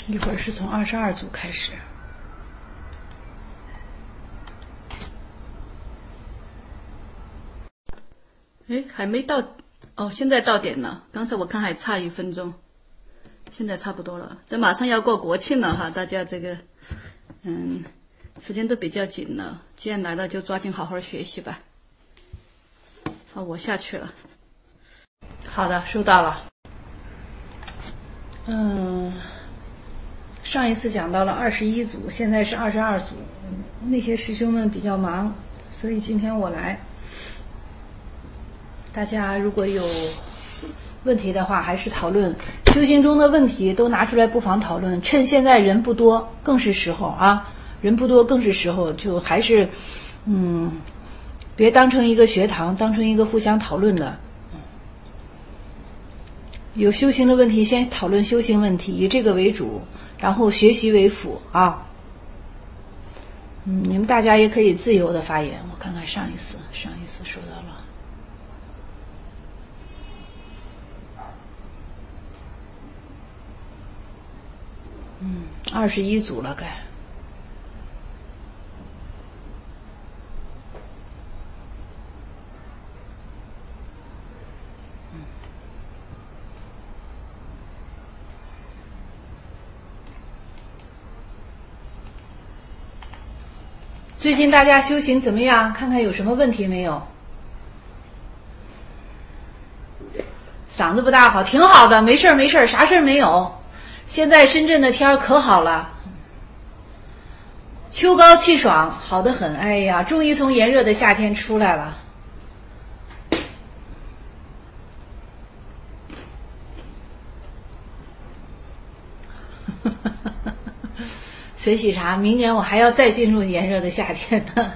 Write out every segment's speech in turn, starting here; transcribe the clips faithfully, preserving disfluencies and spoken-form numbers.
一会儿是从二十二组开始。 哎，还没到哦，现在到点了。刚才我看还差一分钟，现在差不多了。这马上要过国庆了哈，大家这个嗯，时间都比较紧了。既然来了，就抓紧好好学习吧。好，我下去了。 好的，收到了。嗯，上一次讲到了二十一组，现在是二十二组。那些师兄们比较忙，所以今天我来。大家如果有问题的话，还是讨论修行中的问题，都拿出来，不妨讨论。趁现在人不多，更是时候啊！人不多，更是时候，就还是，嗯，别当成一个学堂，当成一个互相讨论的。有修行的问题，先讨论修行问题，以这个为主，然后学习为辅啊。嗯，你们大家也可以自由的发言。我看看上一次，上一次说到了。嗯，二十一组了，该。嗯。最近大家修行怎么样？看看有什么问题没有？嗓子不大好，挺好的，没事儿没事儿，啥事儿没有。现在深圳的天儿可好了，秋高气爽，好得很。哎呀，终于从炎热的夏天出来了。水洗茶，明年我还要再进入炎热的夏天呢。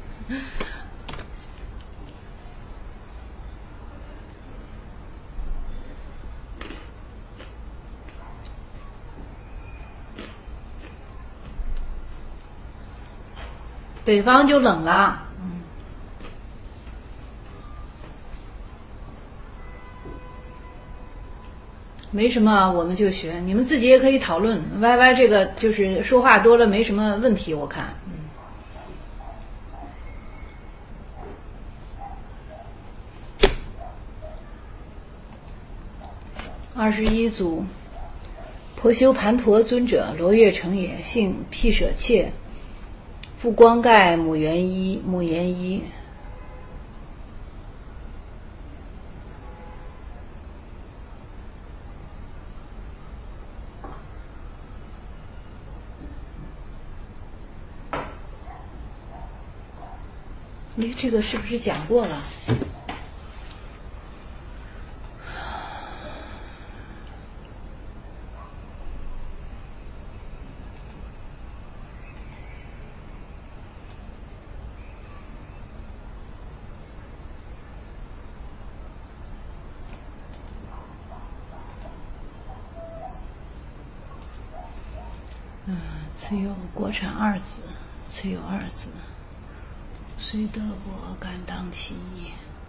北方就冷了，嗯，没什么，我们就学，你们自己也可以讨论。歪歪这个就是说话多了没什么问题，我看，嗯。二十一组，婆修盘陀尊者，罗月成也，姓毗舍切。父光盖，母元一，母延一。哎，这个是不是讲过了？嗯，此有国产二子，此有二子，虽得我敢当其一。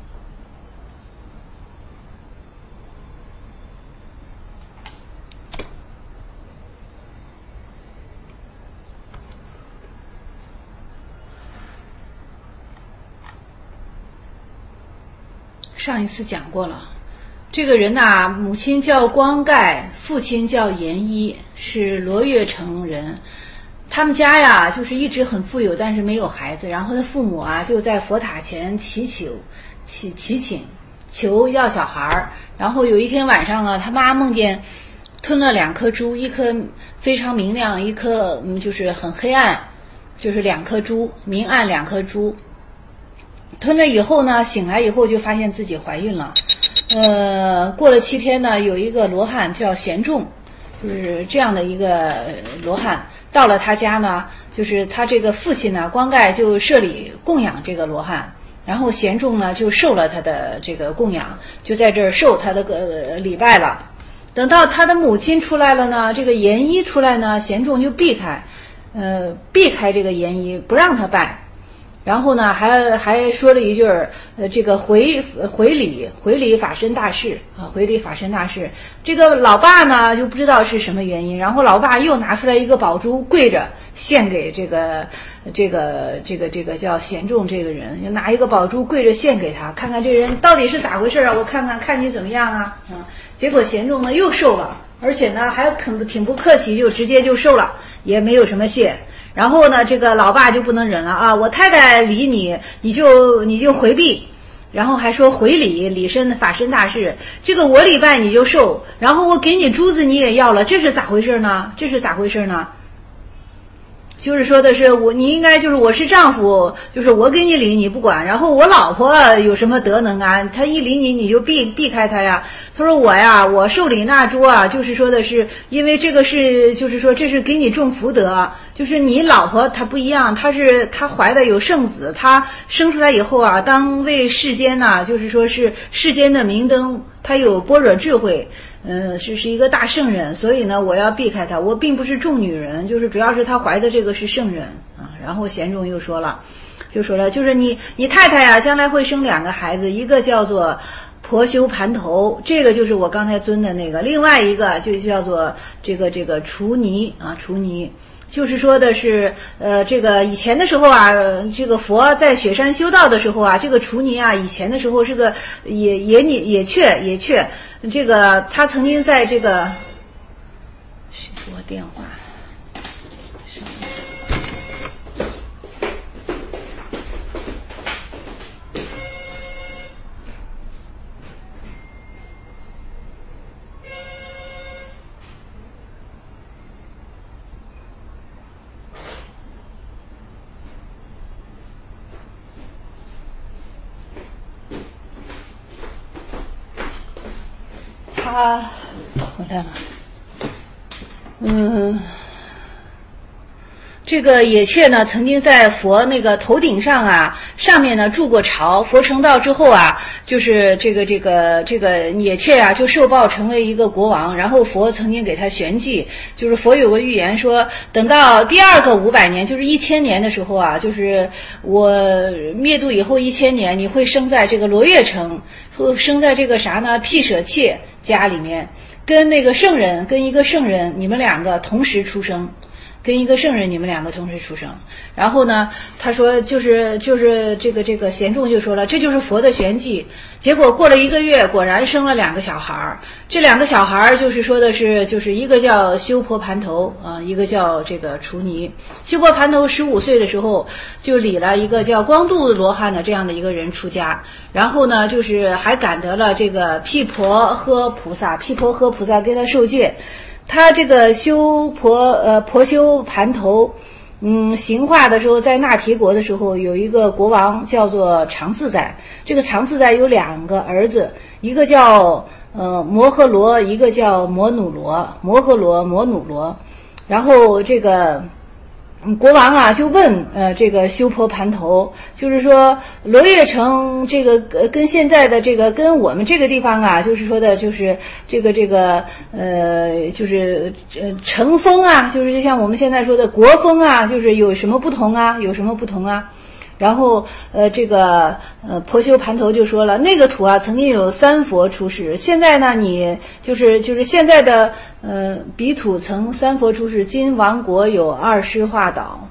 上一次讲过了。这个人呐，母亲叫光盖，父亲叫延一，是罗月城人。他们家呀，就是一直很富有，但是没有孩子。然后他父母啊，就在佛塔前祈求、祈祈请，求要小孩儿。然后有一天晚上啊，他妈梦见吞了两颗珠，一颗非常明亮，一颗嗯就是很黑暗，就是两颗珠，明暗两颗珠。吞了以后呢，醒来以后就发现自己怀孕了。呃，过了七天呢，有一个罗汉叫贤仲，就是这样的一个罗汉，到了他家呢，就是他这个父亲呢，光盖就设礼供养这个罗汉，然后贤仲呢就受了他的这个供养，就在这儿受他的个礼拜了。等到他的母亲出来了呢，这个延一出来呢，贤仲就避开，呃，避开这个延一，不让他拜。 然后呢，还还说了一句儿，呃，这个回回礼回礼法身大事啊，回礼法身大事。这个老爸呢就不知道是什么原因，然后老爸又拿出来一个宝珠，跪着献给这个这个这个这个叫贤仲这个人，就拿一个宝珠跪着献给他，看看这人到底是咋回事啊？我看看看你怎么样啊？啊，结果贤仲呢又受了，而且呢还肯挺不客气，就直接就受了，也没有什么谢。然后呢，这个老爸就不能忍了啊！我太太理你，你就你就回避，然后还说回礼，礼身法身大事，这个我礼拜你就受，然后我给你珠子你也要了，这是咋回事呢？这是咋回事呢？就是说的是我，你应该就是我是丈夫，就是我给你理你不管，然后我老婆有什么德能啊？她一理你你就避避开她呀。他说我呀，我受礼纳珠啊，就是说的是因为这个是就是说这是给你种福德，就是你老婆她不一样，她是她怀的有圣子，她生出来以后啊，当为世间呐、啊，就是说是世间的明灯，她有般若智慧。嗯，是是一个大圣人，所以呢，我要避开他。我并不是重女人，就是主要是他怀的这个是圣人啊。然后贤仲又说了，就说了，就是你你太太呀，将来会生两个孩子，一个叫做婆修盘头，这个就是我刚才尊的那个，另外一个就叫做这个这个除尼啊，除尼。就是说的是，呃，这个以前的时候啊，这个佛在雪山修道的时候啊，这个除尼啊，以前的时候是个野野野野雀，野雀，这个他曾经在这个，谁给我电话？他回来了，嗯，这个野雀呢，曾经在佛那个头顶上啊，上面呢筑过巢。佛成道之后啊，就是这个这个这个野雀啊，就受报成为一个国王。然后佛曾经给他玄计，就是佛有个预言说，等到第二个五百年，就是一千年的时候啊，就是我灭度以后一千年，你会生在这个罗越城，会生在这个啥呢？毗舍切家里面，跟那个圣人，跟一个圣人，你们两个同时出生。跟一个圣人，你们两个同时出生。然后呢，他说就是就是这个这个贤仲就说了，这就是佛的玄计。结果过了一个月，果然生了两个小孩儿。这两个小孩儿就是说的是，就是一个叫修婆盘头啊，一个叫这个除尼。修婆盘头十五岁的时候就礼了一个叫光度罗汉的这样的一个人出家，然后呢，就是还感得了这个毗婆诃菩萨，毗婆诃菩萨给他受戒。他这个修婆呃婆修盘头，嗯，行化的时候，在那提国的时候，有一个国王叫做长自在。这个长自在有两个儿子，一个叫呃摩诃罗，一个叫摩努罗，摩诃罗、摩努罗。然后这个国王啊就问呃这个修婆盘头，就是说罗越城这个呃跟现在的这个跟我们这个地方啊，就是说的就是这个这个呃就是呃城风啊，就是就像我们现在说的国风啊，就是有什么不同啊？有什么不同啊？然后呃这个呃婆修盘头就说了，那个土啊曾经有三佛出世，现在呢你就是就是现在的呃彼土曾三佛出世，今亡国有二师化岛。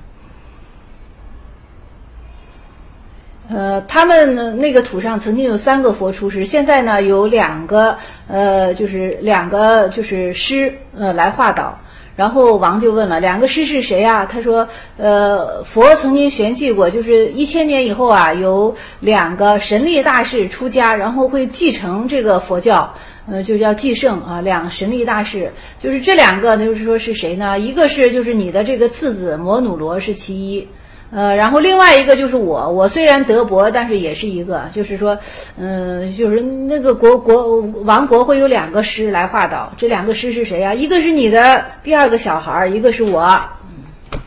嗯，呃他们那个土上曾经有三个佛出世，现在呢有两个呃就是两个就是师呃来化岛。然后王就问了，两个师是谁啊？他说，呃，佛曾经玄计过，就是一千年以后啊，有两个神力大士出家，然后会继承这个佛教，呃，就叫继圣啊，两神力大士，就是这两个，就是说是谁呢？一个是就是你的这个次子摩努罗是其一。呃，然后另外一个就是我，我虽然德薄，但是也是一个，就是说，嗯、呃，就是那个国国王国会有两个师来化岛，这两个师是谁啊？一个是你的第二个小孩，一个是我。嗯，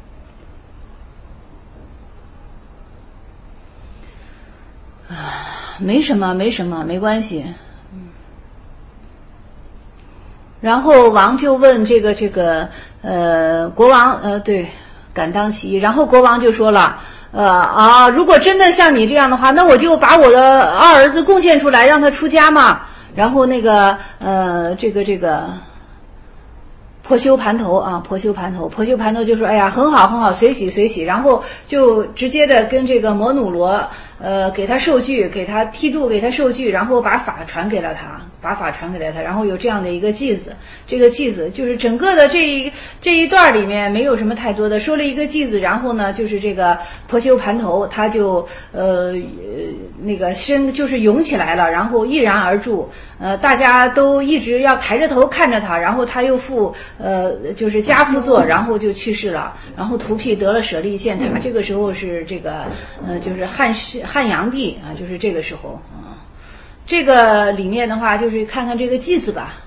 啊，没什么，没什么，没关系。嗯，然后王就问这个这个呃国王呃对。敢当其一，然后国王就说了， 呃啊，如果真的像你这样的话，那我就把我的二儿子贡献出来，让他出家嘛。然后那个呃，这个这个婆修盘头啊，婆修盘头，婆修盘头就说：“哎呀，很好很好，随喜随喜。”然后就直接的跟这个摩努罗呃给他受具，给他剃度，给他受具，然后把法传给了他。把法传给了他，然后有这样的一个偈子，这个偈子就是整个的这一这一段里面没有什么太多的，说了一个偈子，然后呢就是这个婆修盘头他就呃那个身就是涌起来了，然后毅然而住，呃大家都一直要抬着头看着他，然后他又复呃就是家父座，然后就去世了，然后荼毗得了舍利见他，这个时候是这个呃就是汉汉阳帝啊，就是这个时候啊。这个里面的话，就是看看这个偈子吧。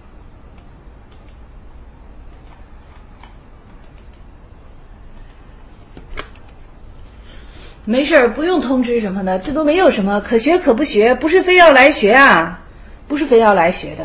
没事儿，不用通知什么的，这都没有什么，可学可不学，不是非要来学啊，不是非要来学的。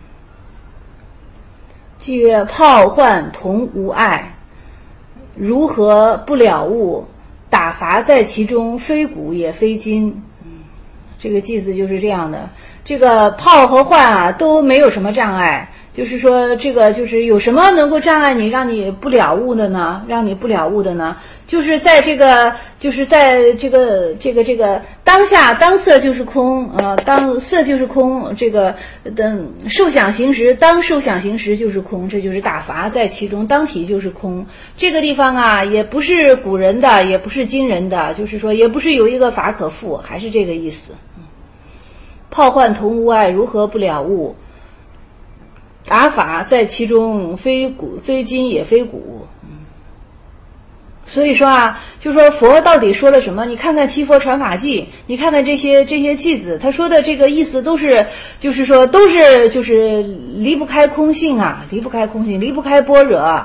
偈曰：泡幻同无碍，如何不了悟？打伐在其中，非古也非今。这个偈子就是这样的，这个泡和幻啊都没有什么障碍，就是说这个就是有什么能够障碍你让你不了悟的呢？让你不了悟的呢？就是在这个就是在这个这个这个当下当色就是空，呃当色就是空，这个等受想行识当受想行识就是空，这就是打伐在其中，当体就是空。这个地方啊也不是古人的，也不是今人的，就是说也不是有一个法可复，还是这个意思。泡幻同无碍，如何不了悟？打法在其中，非古非今也非古。所以说啊，就说佛到底说了什么？你看看《七佛传法记》，你看看这些这些偈子，他说的这个意思都是，就是说都是就是离不开空性啊，离不开空性，离不开般若。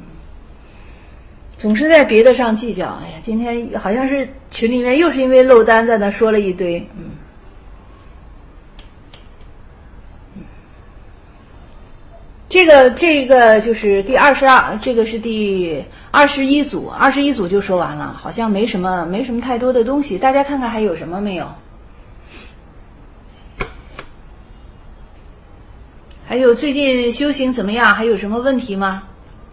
总是在别的上计较。哎呀，今天好像是群里面又是因为漏单在那说了一堆，嗯。这个这个就是第二十二，这个是第二十一组，二十一组就说完了，好像没什么没什么太多的东西，大家看看还有什么没有？还有最近修行怎么样？还有什么问题吗？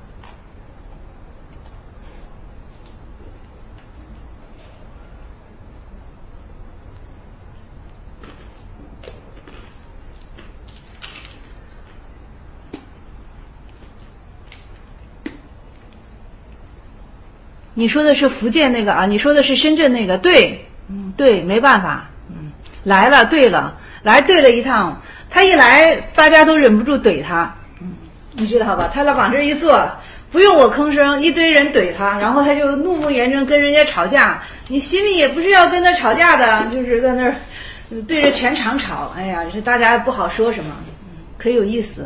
你说的是福建那个啊？你说的是深圳那个？对，嗯，对，没办法，嗯，来了，对了，来对了一趟，他一来，大家都忍不住怼他，嗯，你知道吧？他往这一坐，不用我吭声，一堆人怼他，然后他就怒目圆睁跟人家吵架。你心里也不是要跟他吵架的，就是在那儿对着全场吵。哎呀，这大家不好说什么，可有意思。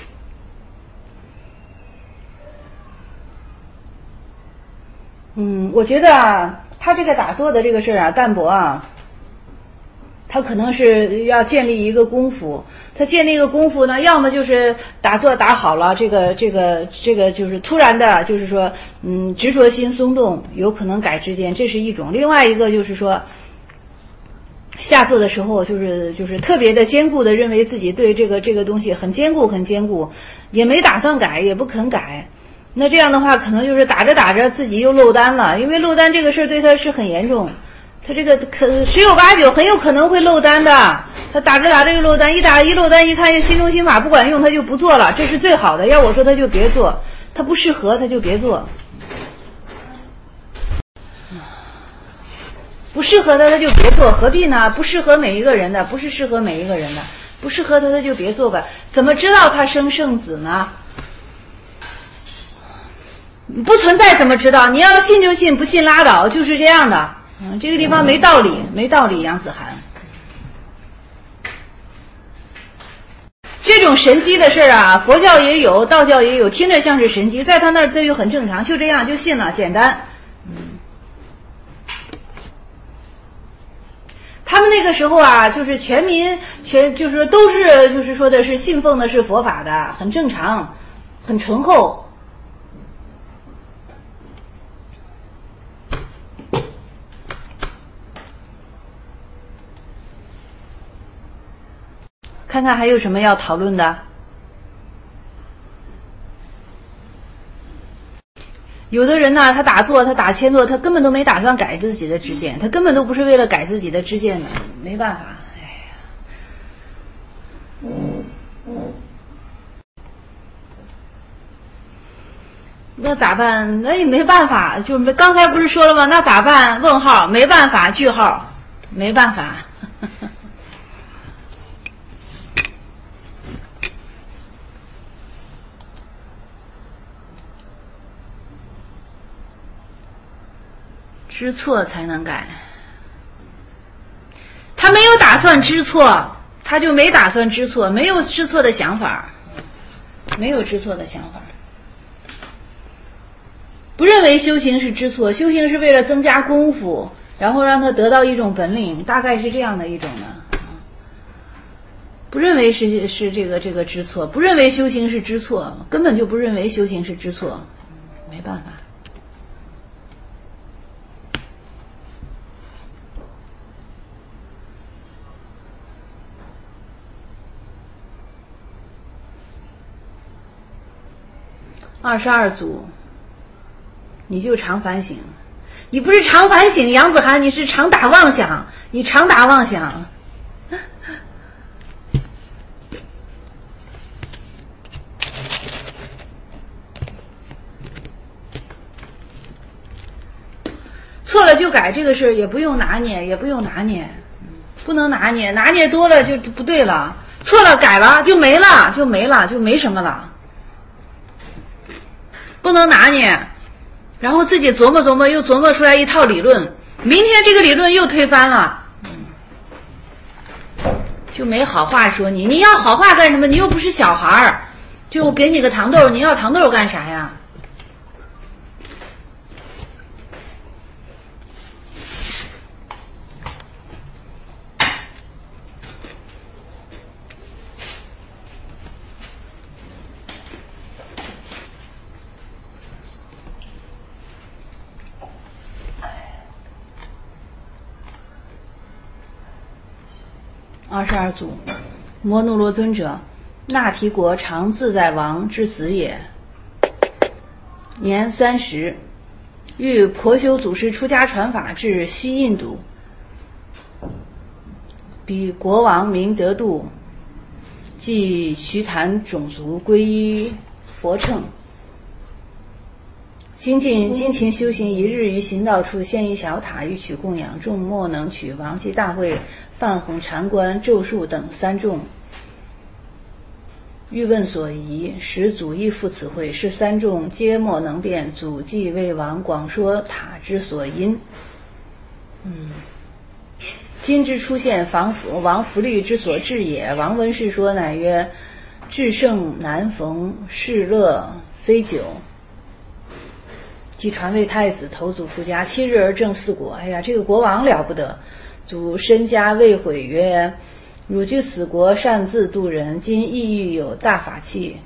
嗯，我觉得啊，他这个打坐的这个事儿啊，淡泊啊，他可能是要建立一个功夫。他建立一个功夫呢，要么就是打坐打好了，这个这个这个就是突然的，就是说，嗯，执着心松动，有可能改之间，这是一种。另外一个就是说，下坐的时候，就是就是特别的坚固的认为自己对这个这个东西很坚固很坚固，也没打算改，也不肯改。那这样的话，可能就是打着打着自己又漏单了，因为漏单这个事儿对他是很严重，他这个可十有八九很有可能会漏单的。他打着打着又漏单，一打一漏单，一看心中心法不管用，他就不做了，这是最好的。要我说他就别做，他不适合他就别做，不适合他他就别做，何必呢？不适合每一个人的，不是适合每一个人的，不适合他他就别做吧。怎么知道他生圣子呢？不存在怎么知道？你要信就信，不信拉倒，就是这样的。嗯，这个地方没道理，没道理。杨子涵，这种神机的事儿啊，佛教也有，道教也有，听着像是神机，在他那儿这就很正常，就这样就信了，简单。嗯，他们那个时候啊，就是全民全就是都是就是说的是信奉的是佛法的，很正常，很醇厚。 看看还有什么要讨论的。有的人呢，他打坐，他打千坐，他根本都没打算改自己的知见，他根本都不是为了改自己的知见的，没办法，哎呀，那咋办？那也没办法，就是刚才不是说了吗？那咋办？问号，没办法，句号，没办法。知错才能改，他没有打算知错，他就没打算知错，没有知错的想法，没有知错的想法，不认为修行是知错，修行是为了增加功夫，然后让他得到一种本领，大概是这样的一种的，不认为是是这个这个知错，不认为修行是知错，根本就不认为修行是知错，没办法。二十二组，你就常反省，你不是常反省，杨子涵，你是常打妄想，你常打妄想。错了就改，这个事也不用拿捏，也不用拿捏，不能拿捏，拿捏多了就不对了。错了改了就没了，就没了，就没什么了。不能拿捏，然后自己琢磨琢磨，又琢磨出来一套理论，明天这个理论又推翻了，就没好话说你。你要好话干什么？你又不是小孩儿，就给你个糖豆，你要糖豆干啥呀？二十二组，摩奴罗尊者，那提国常自在王之子也，年三十，欲婆修祖师出家传法至西印度，彼国王名得度，即瞿昙种族皈依佛乘，精进精勤修行，一日于行道处现一小塔，欲取供养，众莫能取。王即大会梵弘禅观咒术等三众，欲问所疑，使祖亦复此会，是三众皆莫能辩。祖即为王广说塔之所因。嗯，今之出现，防王福利之所至也。王闻是说，乃曰：至圣难逢，世乐非久。即传为太子，投祖出家，七日而正四果。哎呀，这个国王了不得！祖身家未毁，曰：汝居此国，擅自度人，今意欲有大法器，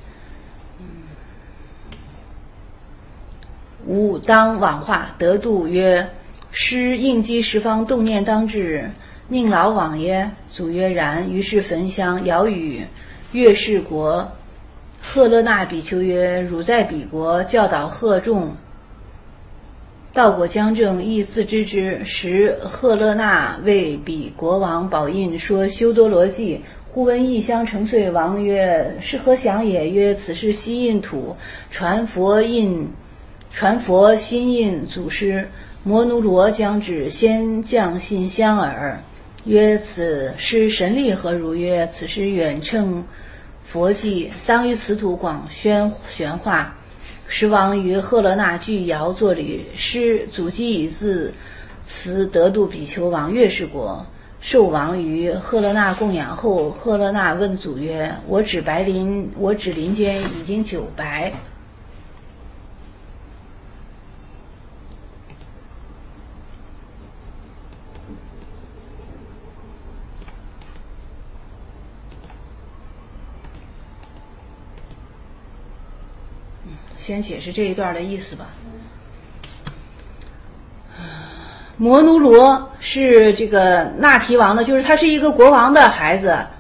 吾当往化。得度曰：师应激十方，动念当至，宁劳往耶？祖曰：然。于是焚香，遥与月氏国赫勒那比丘曰：汝在彼国教导贺众，道果将正，亦自知之。时赫勒那为彼国王宝印说修多罗记，忽闻异香成碎。王曰：是何想也？曰：此是西印土，传佛印，传佛心印祖师摩奴罗将至，先降信香耳。曰：此师神力何如？曰：此师远称佛迹，当于此土广宣玄化。时王于赫勒那具窑作礼，师祖基以自辞得度比丘往月氏国，受王于赫勒那供养后，赫勒那问祖曰：我指白林，我指林间已经久白。先解释这一段的意思吧。摩奴罗是这个那提王的，就是他是一个国王的孩子，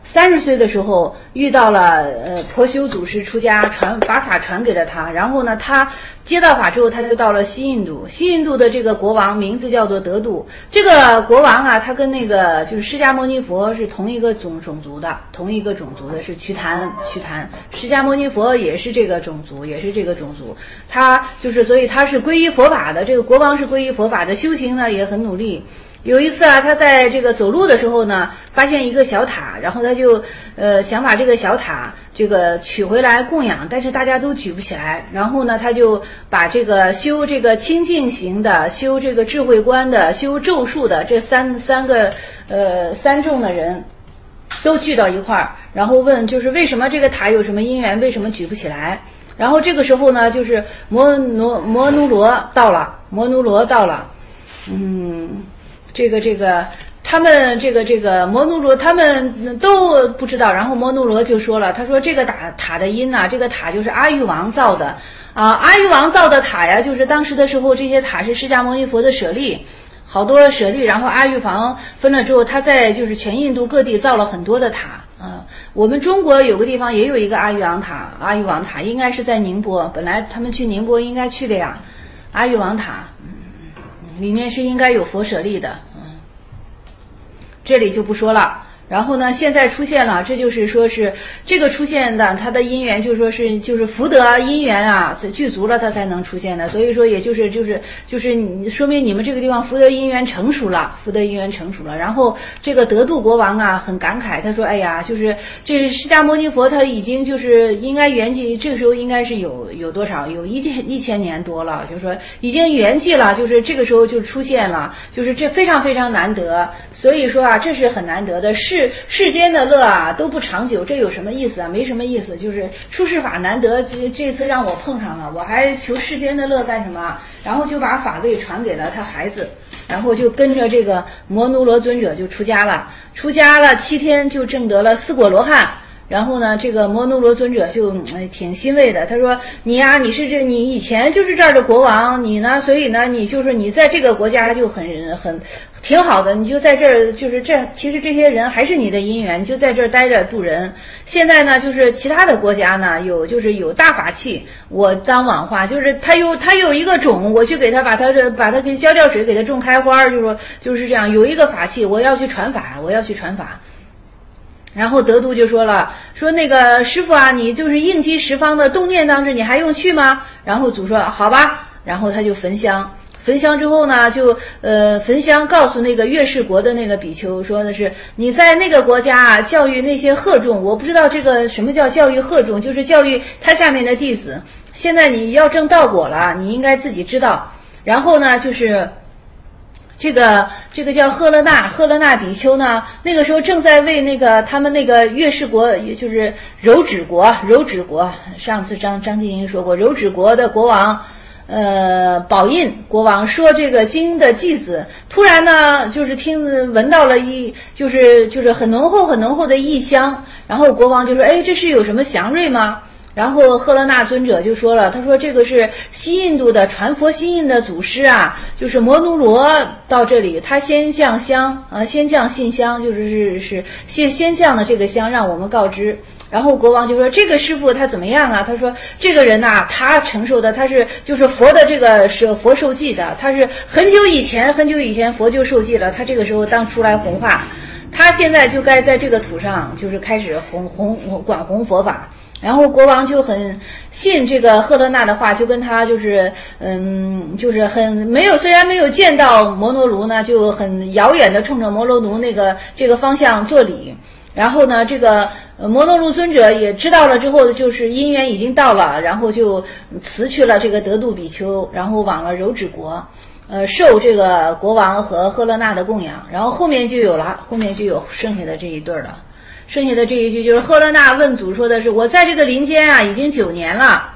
三十岁的时候遇到了呃婆修祖师出家，传把法传给了他，然后呢他接到法之后，他就到了西印度。西印度的这个国王名字叫做得度。这个国王啊，他跟那个就是释迦牟尼佛是同一个种种族的，同一个种族的是瞿昙。瞿昙，释迦牟尼佛也是这个种族，也是这个种族。他就是所以他是皈依佛法的。这个国王是皈依佛法的，修行呢也很努力。有一次啊，他在这个走路的时候呢，发现一个小塔，然后他就呃想把这个小塔这个取回来供养，但是大家都举不起来。然后呢，他就把这个修这个清净行的、修这个智慧观的、修咒术的这三三个呃三众的人都聚到一块儿，然后问就是为什么这个塔有什么因缘，为什么举不起来？然后这个时候呢，就是摩奴摩奴罗到了，摩奴罗到了，嗯。这个这个，他们这个这个摩奴罗他们都不知道，然后摩奴罗就说了，他说这个塔塔的因呐、啊，这个塔就是阿育王造的啊，阿育王造的塔呀，就是当时的时候这些塔是释迦牟尼佛的舍利，好多舍利，然后阿育王分了之后，他在就是全印度各地造了很多的塔啊。我们中国有个地方也有一个阿育王塔，阿育王塔应该是在宁波，本来他们去宁波应该去的呀，阿育王塔。里面是应该有佛舍利的，嗯，这里就不说了。然后呢，现在出现了，这就是说是这个出现的，它的因缘就是说是就是福德因缘啊具足了，它才能出现的。所以说，也就是就是就是说明你们这个地方福德因缘成熟了，福德因缘成熟了。然后这个得度国王啊很感慨，他说：“哎呀，就是这释迦牟尼佛他已经就是应该圆寂，这个时候应该是有有多少有一千一千年多了，就是说已经圆寂了，就是这个时候就出现了，就是这非常非常难得。所以说啊，这是很难得的事。”世世间的乐啊都不长久，这有什么意思啊？没什么意思，就是出世法难得，这这次让我碰上了，我还求世间的乐干什么？然后就把法位传给了他孩子，然后就跟着这个摩奴罗尊者就出家了，出家了七天就证得了四果罗汉。然后呢，这个摩奴罗尊者就、哎、挺欣慰的，他说：“你呀、啊，你是这你以前就是这儿的国王，你呢，所以呢，你就是你在这个国家就很很挺好的，你就在这儿就是这，其实这些人还是你的姻缘，就在这儿待着度人。现在呢，就是其他的国家呢有就是有大法器，我当网化，就是他有他有一个种，我去给他把他这把他给浇掉水，给他种开花，就是说就是这样，有一个法器，我要去传法，我要去传法。”然后得度就说了，说那个师父啊，你就是应机十方的动念当中，你还用去吗？然后祖说好吧，然后他就焚香，焚香之后呢，就呃焚香告诉那个月氏国的那个比丘，说的是你在那个国家啊教育那些赫众，我不知道这个什么叫教育赫众，就是教育他下面的弟子。现在你要证道果了，你应该自己知道。然后呢，就是。这个这个叫赫勒那，赫勒那比丘呢，那个时候正在为那个他们那个月氏国，就是柔指国，柔指国。上次张张静英说过，柔指国的国王，呃，宝印国王说这个经的偈子，突然呢，就是听闻到了一，就是就是很浓厚很浓厚的异香，然后国王就说，哎，这是有什么祥瑞吗？然后赫勒那尊者就说了，他说这个是西印度的传佛西印的祖师啊，就是摩奴罗到这里，他先降香啊，先降信香，就是是是先先降的这个香，让我们告知。然后国王就说这个师父他怎么样啊？他说这个人呐、啊，他承受的他是就是佛的这个是佛受记的，他是很久以前很久以前佛就受记了，他这个时候当出来弘化，他现在就该在这个土上就是开始弘弘广弘佛法。然后国王就很信这个赫勒那的话，就跟他就是嗯，就是很没有，虽然没有见到摩罗奴呢，就很遥远的冲着摩罗奴那个这个方向做礼。然后呢，这个摩罗奴尊者也知道了之后，就是因缘已经到了，然后就辞去了这个得度比丘，然后往了柔指国，呃，受这个国王和赫勒那的供养。然后后面就有了，后面就有剩下的这一对了。剩下的这一句就是赫勒那问祖说的是，我在这个林间啊已经九年了，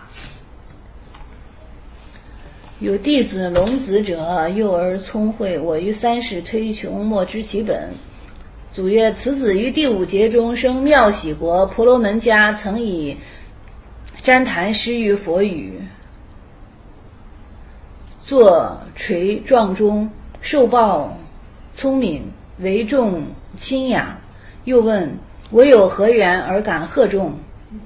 有弟子龙子者，幼儿聪慧，我于三世推穷，莫知其本。祖曰：此子于第五劫中生妙喜国，婆罗门家，曾以旃檀施于佛语，坐垂幢中，受报聪敏，为众亲仰。又问： 我有何缘而敢贺众？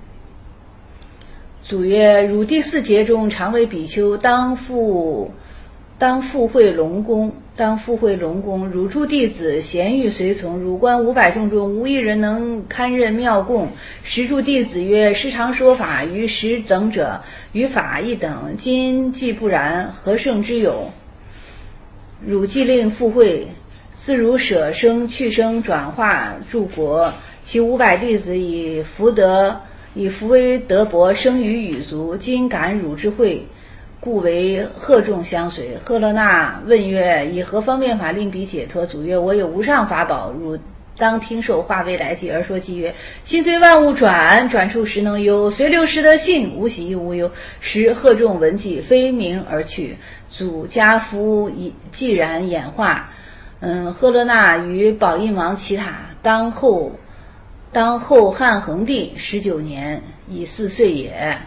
祖曰：汝第四节中常为比丘，当复当复会龙宫，当复会龙宫。汝诸弟子咸欲随从，汝观五百众中无一人能堪任妙供。时诸弟子曰：时常说法，于时等者，于法一等。今既不然，何胜之有？汝既令复会，自汝舍生去生转化诸国，其五百弟子以福德以福为德薄，生于羽族。今感汝之会，故为贺众相随。赫勒那问曰：以何方便法令彼解脱？祖曰：我有无上法宝，汝当听受。化为来记而说偈曰：心随万物转，转处实能忧。随流实得性，无喜亦无忧。时贺众闻偈，飞鸣而去。祖家夫既然演化。嗯，赫勒那与宝印王齐塔当后当后汉恒帝十九年，已四岁也。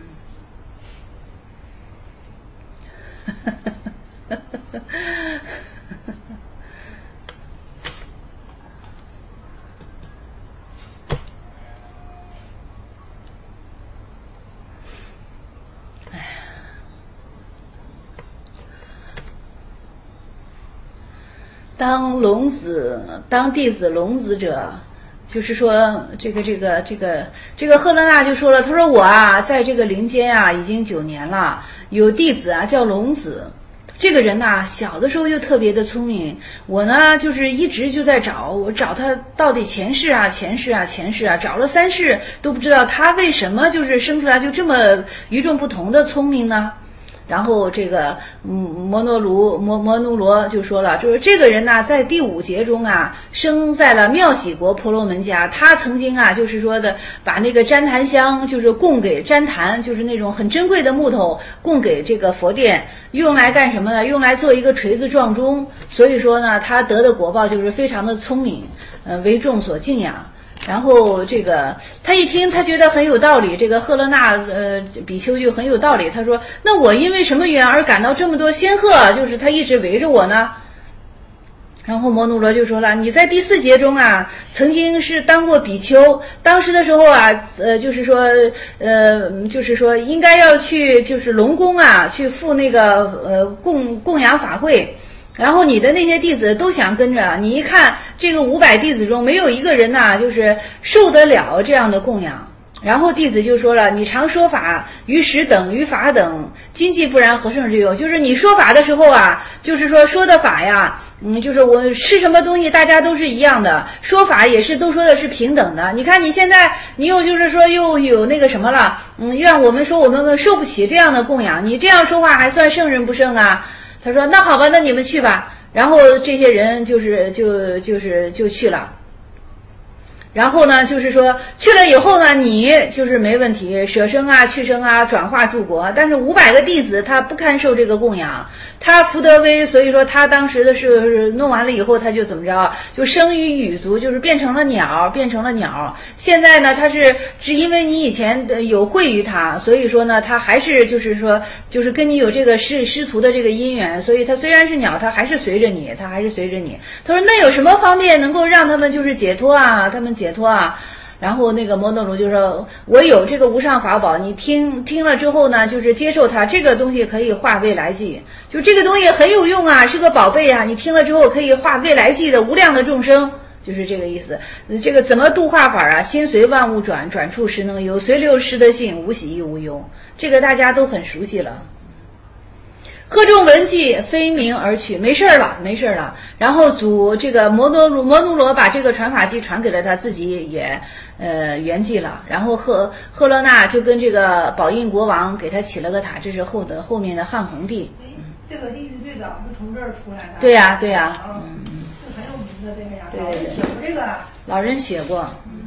当龙子，当弟子龙子者，就是说这个这个这个这个赫勒那就说了，他说我啊，在这个林间啊已经九年了，有弟子啊叫龙子。这个人呐、啊，小的时候就特别的聪明，我呢就是一直就在找，我找他到底前世啊前世啊前世啊，找了三世都不知道他为什么就是生出来就这么与众不同的聪明呢？然后这个嗯摩诺卢摩摩奴罗就说了，就是这个人呢，在第五节中啊，生在了妙喜国婆罗门家。他曾经啊，就是说的把那个旃檀香，就是供给旃檀，就是那种很珍贵的木头，供给这个佛殿，用来干什么呢？用来做一个锤子撞钟。所以说呢，他得的果报就是非常的聪明，呃，为众所敬仰。然后这个他一听，他觉得很有道理。这个赫勒那呃比丘就很有道理，他说：“那我因为什么缘而感到这么多仙鹤？就是他一直围着我呢。”然后摩奴罗就说了：“你在第四节中啊，曾经是当过比丘，当时的时候啊，呃，就是说，呃，就是说应该要去就是龙宫啊，去赴那个呃供供养法会。”然后你的那些弟子都想跟着，你一看这个五百弟子中没有一个人呐，就是受得了这样的供养。然后弟子就说了：“你常说法，于时等于法等，今既不然，何胜之有？”就是你说法的时候啊，就是说说的法呀，嗯，就是我吃什么东西大家都是一样的，说法也是都说的是平等的。你看你现在你又就是说又有那个什么了，嗯，让我们说我们受不起这样的供养，你这样说话还算圣人不圣啊？他说：“那好吧，那你们去吧。”然后这些人就是就就是就去了。然后呢，就是说去了以后呢，你就是没问题，舍生啊、去生啊、转化诸国。但是五百个弟子他不堪受这个供养，他福德微，所以说他当时的是弄完了以后，他就怎么着，就生于羽族，就是变成了鸟，变成了鸟。现在呢，他是只因为你以前有惠于他，所以说呢，他还是就是说，就是跟你有这个师师徒的这个因缘，所以他虽然是鸟，他还是随着你，他还是随着你。他说：“那有什么方面能够让他们就是解脱啊？他们解脱啊？”然后那个摩诺卢就说：“我有这个无上法宝，你听听了之后呢，就是接受它，这个东西可以化未来际，就这个东西很有用啊，是个宝贝啊，你听了之后可以化未来际的无量的众生。”就是这个意思。这个怎么度化法啊？心随万物转，转处实能忧，随流实得性，无喜亦无忧。这个大家都很熟悉了。贺众闻偈，飞鸣而去，没事了，没事了。然后祖这个摩多摩奴罗把这个传法偈传给了他，自己也呃圆寂了。然后赫赫勒那就跟这个宝印国王给他起了个塔，这是后的后面的汉恒帝。 这个地最早是从这儿出来的。 对呀、啊，对呀、啊，嗯嗯，这很有名的这个呀， 对老人写过这个。 老人写过。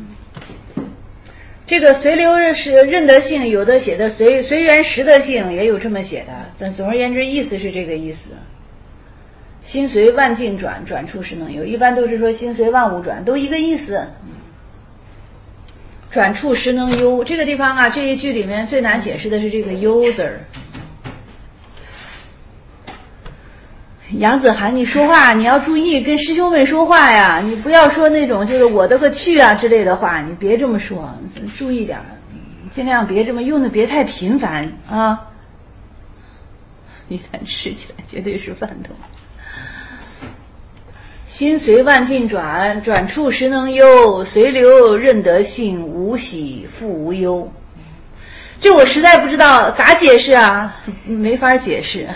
这个随流是任得性，有的写的随随缘实得性，也有这么写的。但总而言之，意思是这个意思。心随万境转，转处实能忧。一般都是说心随万物转，都一个意思。转处实能忧，这个地方啊，这一句里面最难解释的是这个忧字儿。 杨子涵，你说话你要注意跟师兄们说话呀，你不要说那种就是我的个去啊之类的话，你别这么说，注意点，尽量别这么用的，别太频繁啊。一旦吃起来绝对是饭桶。心随万境转，转处时能忧，随流任得性，无喜复无忧。这我实在不知道咋解释啊，没法解释。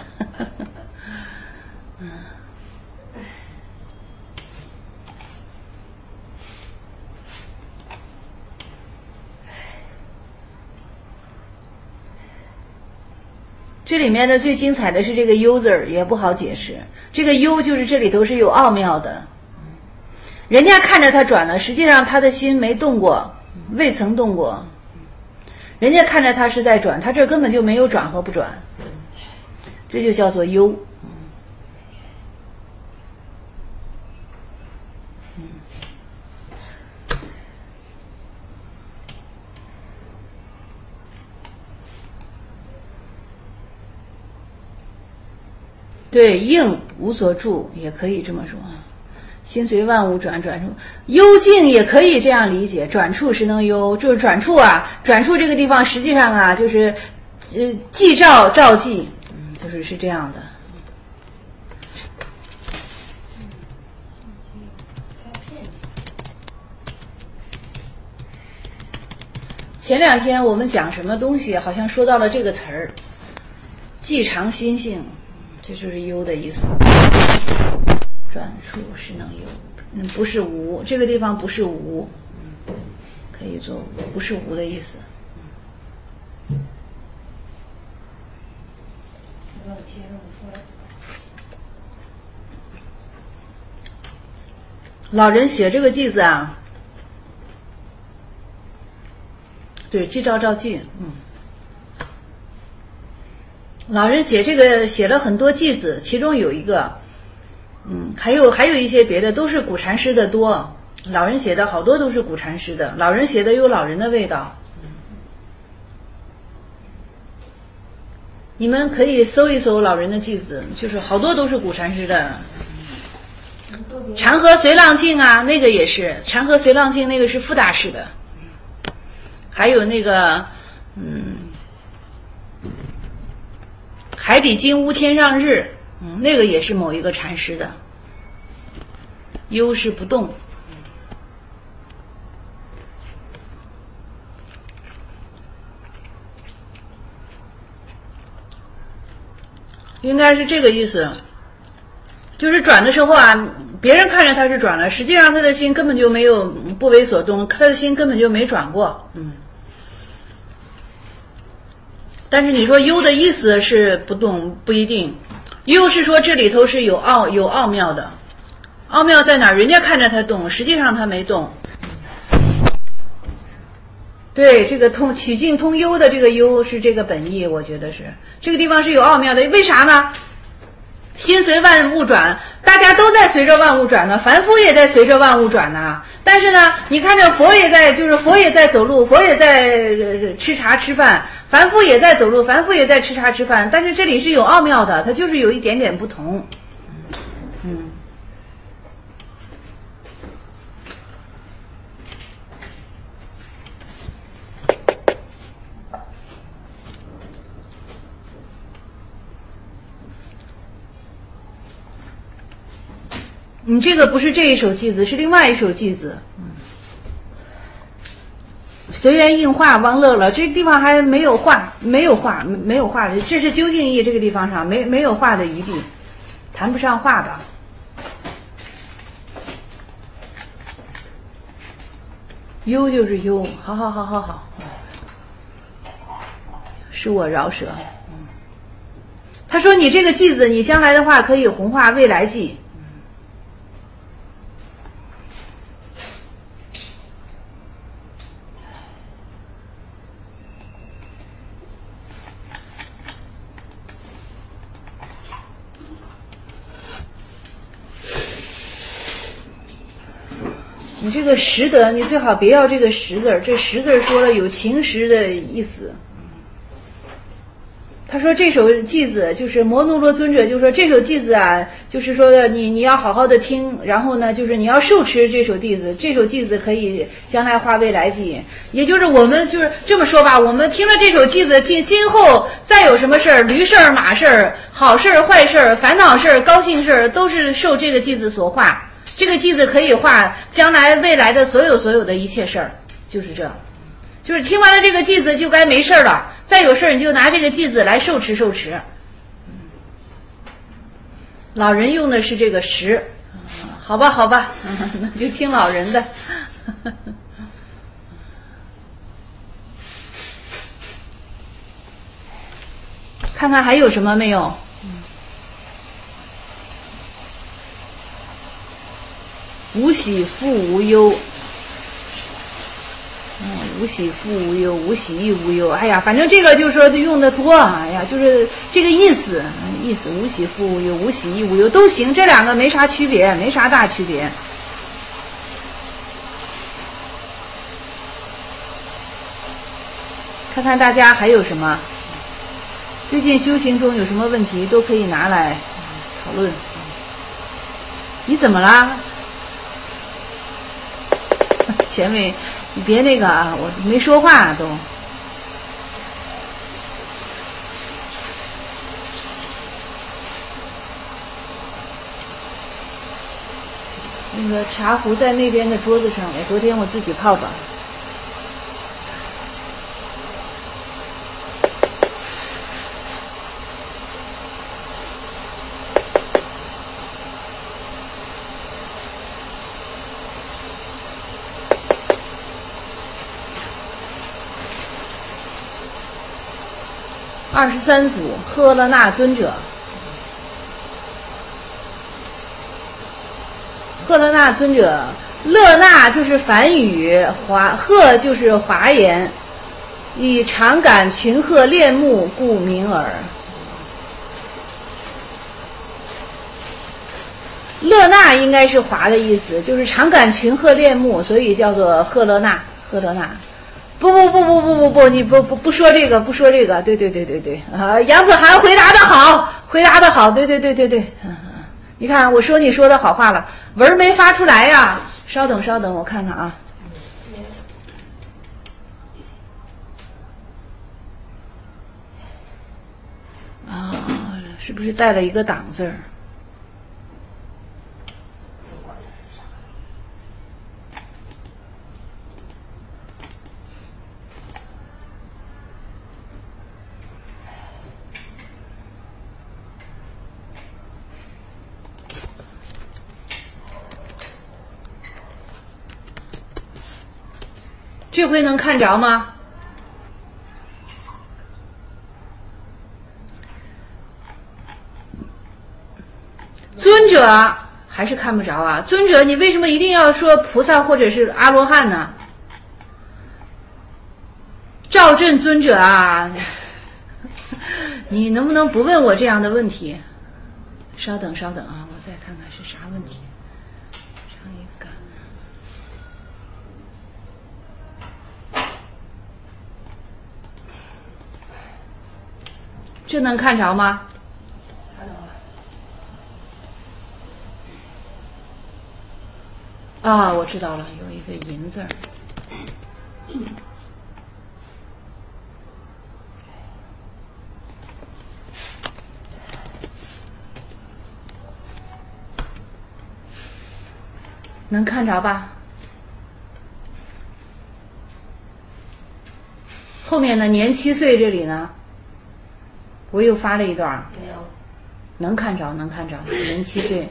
这里面的最精彩的是这个忧字儿，也不好解释。这个忧就是这里头是有奥妙的，人家看着他转了，实际上他的心没动过，未曾动过。人家看着他是在转，他这根本就没有转和不转，这就叫做忧。对，应无所住也可以这么说，心随万物转，转处幽静也可以这样理解，转处时能幽，就是转处啊，转处这个地方实际上啊就是呃寂照照寂，就是是这样的。前两天我们讲什么东西好像说到了这个词儿，寂常心性，这就是忧的意思。转处是能忧，嗯，不是无，这个地方不是无，可以做不是无的意思。老人写这个偈子啊，对，寂照照寂，嗯。老人写这个写了很多偈子，其中有一个，嗯，还有还有一些别的，都是古禅师的多。老人写的好多都是古禅师的，老人写的有老人的味道。你们可以搜一搜老人的偈子，就是好多都是古禅师的。长河随浪庆啊，那个也是长河随浪庆，那个是傅大师的。还有那个，嗯。海底金乌天上日，嗯，那个也是某一个禅师的。忧是不动，应该是这个意思。就是转的时候啊，别人看着他是转了，实际上他的心根本就没有不为所动，他的心根本就没转过，嗯。但是你说忧的意思是不动，不一定。忧是说这里头是有奥有奥妙的，奥妙在哪儿？人家看着他动，实际上他没动。对，这个通曲径通幽的这个幽是这个本意，我觉得是这个地方是有奥妙的。为啥呢？心随万物转，大家都在随着万物转呢，凡夫也在随着万物转呢。但是呢，你看这佛也在，就是佛也在走路，佛也在吃茶吃饭，凡夫也在走路，凡夫也在吃茶吃饭。但是这里是有奥妙的，它就是有一点点不同。嗯。你这个不是这一首偈子，是另外一首偈子。嗯，随缘应化汪乐了，这个地方还没有画，没有画，没有画的，这是究竟义这个地方上没没有画的余地，谈不上画吧。忧就是忧，好好好好好，是我饶舌。嗯，他说你这个偈子，你将来的话可以弘化未来偈。你这个识得，你最好别要这个识字儿，这识字儿说了有情识的意思， 他说这首偈子就是摩奴罗尊者就说这首偈子啊，就是说你你要好好的听，然后呢就是你要受持这首偈子，这首偈子可以将来化未来际。也就是我们就是这么说吧，我们听了这首偈子，今今后再有什么事儿，驴事儿、马事儿、好事儿、坏事儿、烦恼事儿、高兴事儿，都是受这个偈子所化。这个偈子可以化将来未来的所有所有的一切事儿，就是这。就是听完了这个偈子就该没事了，再有事你就拿这个偈子来受持受持。老人用的是这个识，好吧好吧，那就听老人的。看看还有什么没有？无喜复无忧。嗯，无喜复无忧，无喜亦无忧。哎呀，反正这个就是说用的多啊，哎呀，就是这个意思，意思无喜复无忧，无喜亦无忧都行，这两个没啥区别，没啥大区别。看看大家还有什么，最近修行中有什么问题都可以拿来讨论。你怎么啦？前面。你别那个啊，我没说话都。那个茶壶在那边的桌子上，我昨天我自己泡吧。二十三组赫勒那尊者，赫勒那尊者，勒那就是梵语，华赫就是华言，以常感群鹤恋慕，故名耳。勒那应该是华的意思，就是常感群鹤恋慕，所以叫做赫勒那，赫勒那。不不不不不不不，你不不不说这个，不说这个，对对对对对啊！杨子涵回答的好，回答的好，对对对对对，嗯嗯，你看我说你说的好话了，文没发出来呀、啊，稍等稍等，我看看啊。啊，是不是带了一个党字儿？这回能看着吗？尊者还是看不着啊！尊者，你为什么一定要说菩萨或者是阿罗汉呢？赵震尊者啊，你能不能不问我这样的问题？稍等稍等啊，我再看看是啥问题。上一个。这能看着吗？ 看着了。啊，我知道了，有一个银字儿。能看着吧？后面呢？年七岁这里呢？我又发了一段， 没有， 能看着，能看着，年七岁，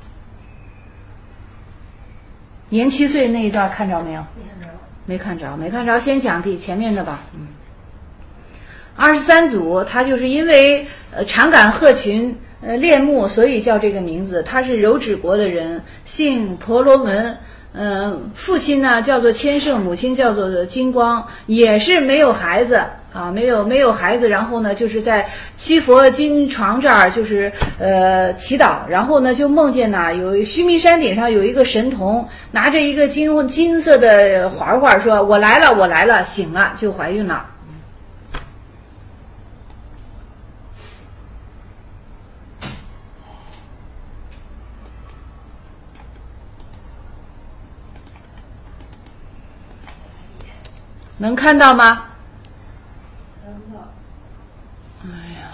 年七岁那一段看着没有？ 没看着， 没看着，没看着，先讲第前面的吧。嗯，二十三组，他就是因为呃常感鹤群呃恋慕，所以叫这个名字。他是柔指国的人，姓婆罗门。嗯、呃，父亲呢叫做千圣，母亲叫做金光，也是没有孩子啊，没有没有孩子。然后呢，就是在七佛金床这儿，就是呃祈祷。然后呢，就梦见呢有须弥山顶上有一个神童，拿着一个金金色的环环，说：“我来了，我来了。”醒了就怀孕了。 能看到吗？哎呀，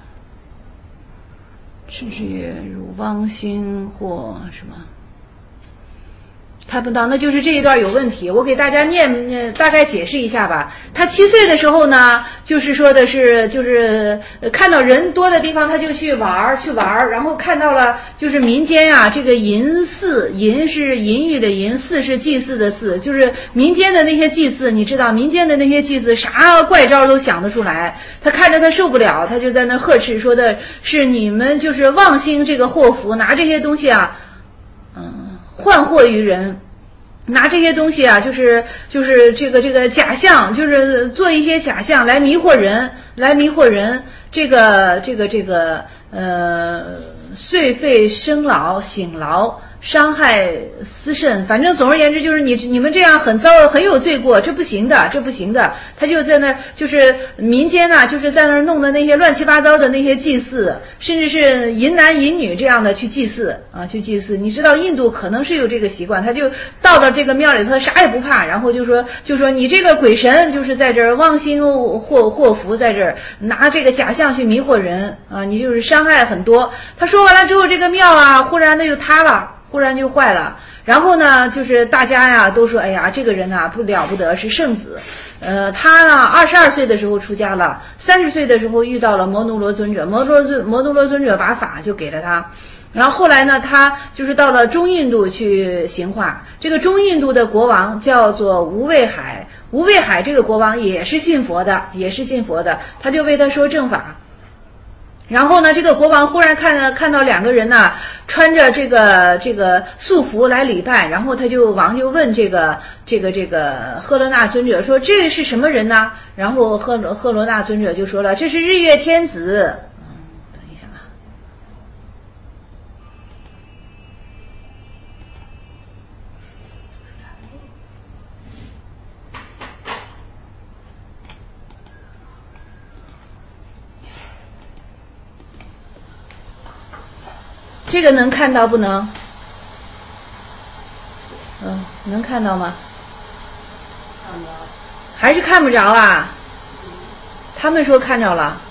日月如汪星或什么？看不到，那就是这一段有问题。我给大家念，呃、大概解释一下吧。他七岁的时候呢，就是说的是，就是呃看到人多的地方，他就去玩儿，去玩儿，然后看到了就是民间啊，这个淫祀，淫是淫欲的淫，祀是祭祀的祀，就是民间的那些祭祀，你知道，民间的那些祭祀啥怪招都想得出来。他看着他受不了，他就在那呵斥，说的是你们就是妄兴这个祸福，拿这些东西啊。嗯，幻惑于人，拿这些东西啊，就是就是这个这个假象，就是做一些假象来迷惑人，来迷惑人。这个这个这个呃，岁废生老醒劳，伤害私肾，反正总而言之就是你你们这样很糟，很有罪过，这不行的，这不行的。他就在那儿，就是民间呐、啊，就是在那儿弄的那些乱七八糟的那些祭祀，甚至是淫男淫女这样的去祭祀啊，去祭祀。你知道印度可能是有这个习惯，他就到到这个庙里头啥也不怕，然后就说就说你这个鬼神就是在这儿妄心祸祸福，在这儿拿这个假象去迷惑人啊，你就是伤害很多。他说完了之后，这个庙啊忽然的就塌了。忽然就坏了，然后呢，就是大家呀都说，哎呀，这个人呐不了不得，是圣子。呃，他呢二十二岁的时候出家了，三十岁的时候遇到了摩奴罗尊者，摩奴罗尊摩奴罗尊者把法就给了他。然后后来呢，他就是到了中印度去行化。这个中印度的国王叫做无畏海，无畏海这个国王也是信佛的，也是信佛的，他就为他说正法。然后呢，这个国王忽然看到看到两个人呢，穿着这个这个素服来礼拜，然后他就王就问这个这个这个赫罗那尊者说：“这是什么人呢？”然后赫赫罗那尊者就说了：“这是日月天子。”嗯，等一下啊。这个能看到不能？嗯，能看到吗？看不着。还是看不着啊？他们说看着了。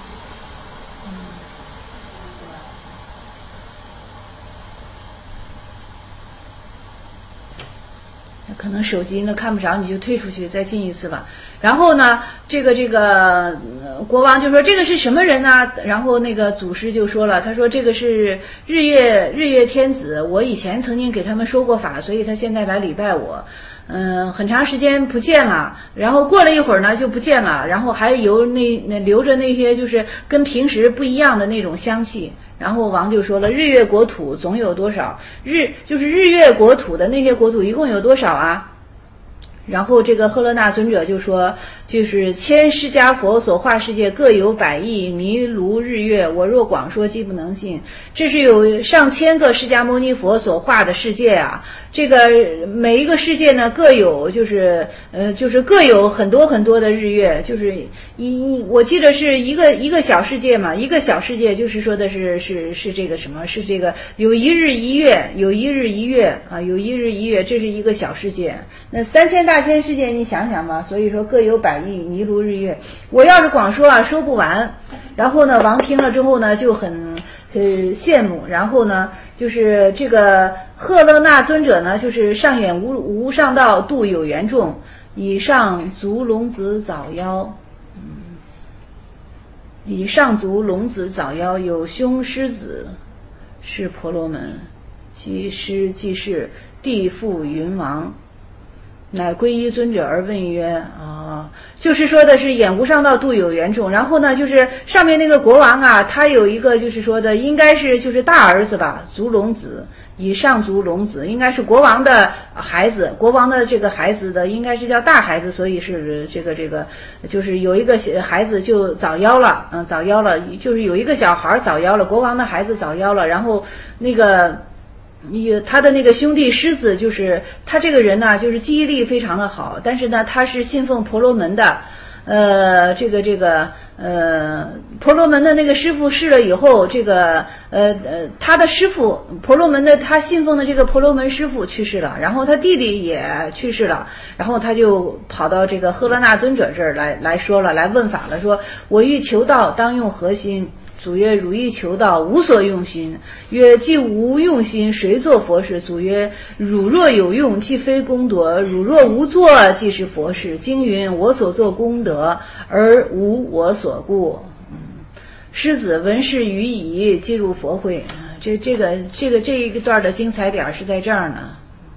可能手机呢看不着，你就退出去再进一次吧。然后呢，这个这个、呃、国王就说这个是什么人呢？然后那个祖师就说了，他说这个是日月日月天子，我以前曾经给他们说过法，所以他现在来礼拜我。嗯，很长时间不见了，然后过了一会儿呢就不见了，然后还有那那留着那些就是跟平时不一样的那种香气。然后王就说了，日月国土总有多少？日就是日月国土的那些国土一共有多少啊？然后这个赫罗那尊者就说，就是千释迦佛所化世界各有百亿弥卢日月，我若广说既不能信。这是有上千个释迦牟尼佛所化的世界啊，这个每一个世界呢各有就是呃就是各有很多很多的日月，就是一我记得是一个一个小世界嘛，一个小世界就是说的是是是这个什么是这个有一日一月，有一日一月啊，有一日一月，这是一个小世界。那三千大千世界你想想吧，所以说各有百亿弥卢日月。我要是光说啊说不完。然后呢王听了之后呢就很呃羡慕，然后呢就是这个赫勒那尊者呢就是上演无无上道，度有缘众，以上足龙子早夭。嗯，以上足龙子早夭，有兄狮子是婆罗门，其师即是地父云王，乃皈依尊者而问曰：啊，就是说的是演无上道，度有缘众。然后呢，就是上面那个国王啊，他有一个就是说的，应该是就是大儿子吧，足龙子，以上足龙子，应该是国王的孩子，国王的这个孩子的应该是叫大孩子，所以是这个这个，就是有一个孩子就早夭了，嗯，早夭了，就是有一个小孩早夭了，国王的孩子早夭了，然后那个。你他的那个兄弟狮子，就是他这个人呢，就是记忆力非常的好，但是呢，他是信奉婆罗门的， 呃，这个这个呃，婆罗门的那个师傅逝了以后，这个呃呃，他的师傅婆罗门的他信奉的这个婆罗门师傅去世了，然后他弟弟也去世了，然后他就跑到这个赫勒那尊者这儿来来说了，来问法了，说我欲求道，当用何心？祖曰：汝欲求道，无所用心。曰：既无用心，谁作佛事？祖曰：汝若有用，既非功德；汝若无作，即是佛事。经云：我所作功德，而无我所故。嗯，狮子闻是语已，即入佛会。这这个这个这一段的精彩点是在这儿呢。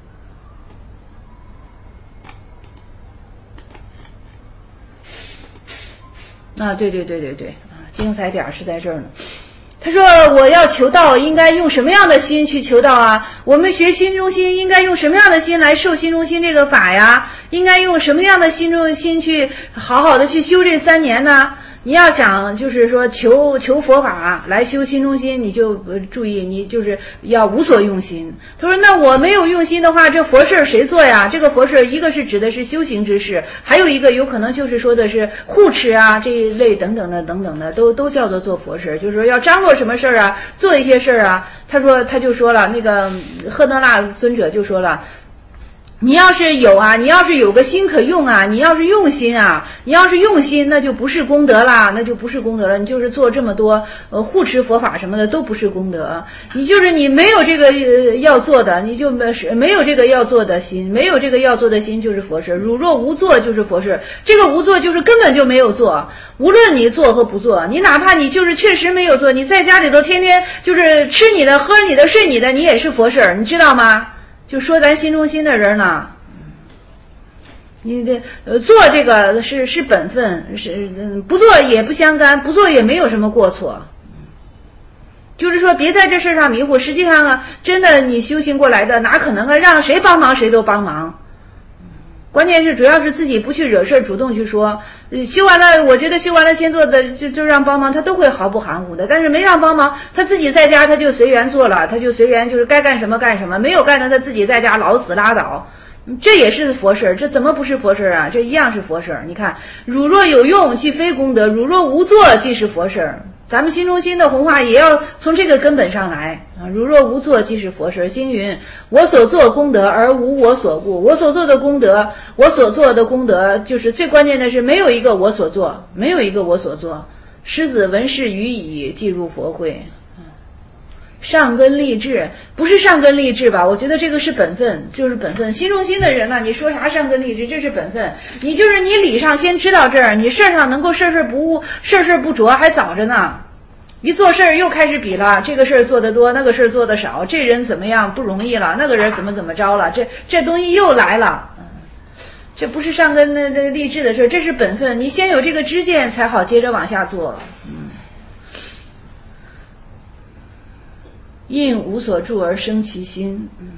啊，对对对对对。精彩点是在这儿呢。他说我要求道，应该用什么样的心去求道啊？我们学心中心应该用什么样的心来受心中心这个法呀？应该用什么样的心中心去好好的去修这三年呢？你要想就是说求求佛法来修心中心，你就注意，你就是要无所用心。他说那我没有用心的话，这佛事谁做呀？这个佛事一个是指的是修行之事，还有一个有可能就是说的是护持啊这一类等等的等等的，都都叫做做佛事，就是说要张罗什么事儿啊，做一些事儿啊。他说他就说了，那个赫勒那尊者就说了，你要是有啊，你要是有个心可用啊，你要是用心啊，你要是用心，那就不是功德啦，那就不是功德了。你就是做这么多呃护持佛法什么的都不是功德。你就是你没有这个呃要做的，你就没是没有这个要做的心，没有这个要做的心就是佛事。汝若无做就是佛事，这个无做就是根本就没有做。无论你做和不做，你哪怕你就是确实没有做，你在家里头天天就是吃你的喝你的睡你的，你也是佛事，你知道吗？就说咱心中心的人呢，你这呃做这个是是本分，是嗯不做也不相干，不做也没有什么过错。就是说别在这事上迷糊，实际上啊，真的你修行过来的，哪可能啊让谁帮忙谁都帮忙。关键是主要是自己不去惹事，主动去说。呃，修完了，我觉得修完了先做的就就让帮忙，他都会毫不含糊的。但是没让帮忙，他自己在家他就随缘做了，他就随缘就是该干什么干什么，没有干的他自己在家老死拉倒。这也是佛事，这怎么不是佛事啊？这一样是佛事。你看，汝若有用，即非功德；汝若无作，即是佛事。咱们心中心的弘化也要从这个根本上来啊！汝若无作，即是佛事。经云：我所作功德，而无我所故。我所做的功德，我所做的功德，就是最关键的是没有一个我所做，没有一个我所做。狮子闻是语已，即入佛会。上根立志不是上根立志吧？我觉得这个是本分，就是本分。心中心的人呢，你说啥上根立志，这是本分。你就是你理上先知道这儿，你事儿上能够事事不误，事事不着，还早着呢。一做事儿又开始比了，这个事儿做得多，那个事儿做得少，这人怎么样不容易了，那个人怎么怎么着了，这这东西又来了。这不是上根那那立志的事儿，这是本分。你先有这个知见，才好接着往下做。嗯。因无所住而生其心。嗯。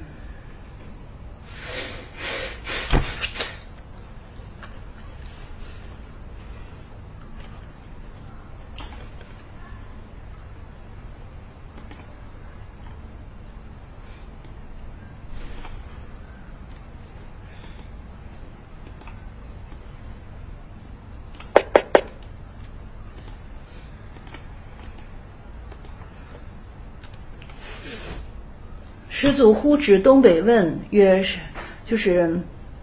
始祖呼指东北问曰：“就是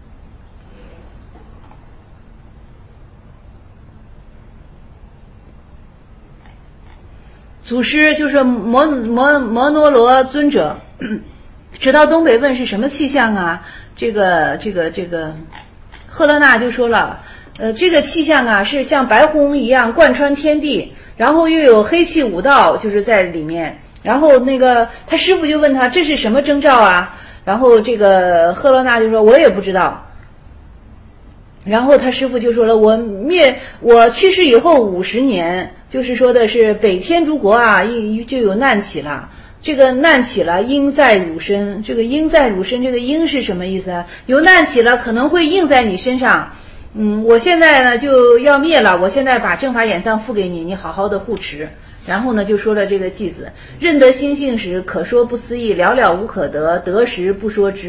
祖师，就是摩摩摩罗罗尊者，指到东北问是什么气象啊？这个这个这个，赫勒那就说了，呃，这个气象啊是像白虹一样贯穿天地，然后又有黑气五道，就是在里面。”然后那个他师父就问他这是什么征兆啊？然后这个赫勒那就说我也不知道。然后他师父就说了，我灭我去世以后五十年，就是说的是北天竺国啊，就有难起了。这个难起了，应在汝身。这个应在汝身，这个应是什么意思啊？有难起了，可能会应在你身上。嗯，我现在呢就要灭了，我现在把正法眼藏付给你，你好好的护持。然后呢，就说了这个偈子：认得心性时，可说不思议；了了无可得，得时不说知。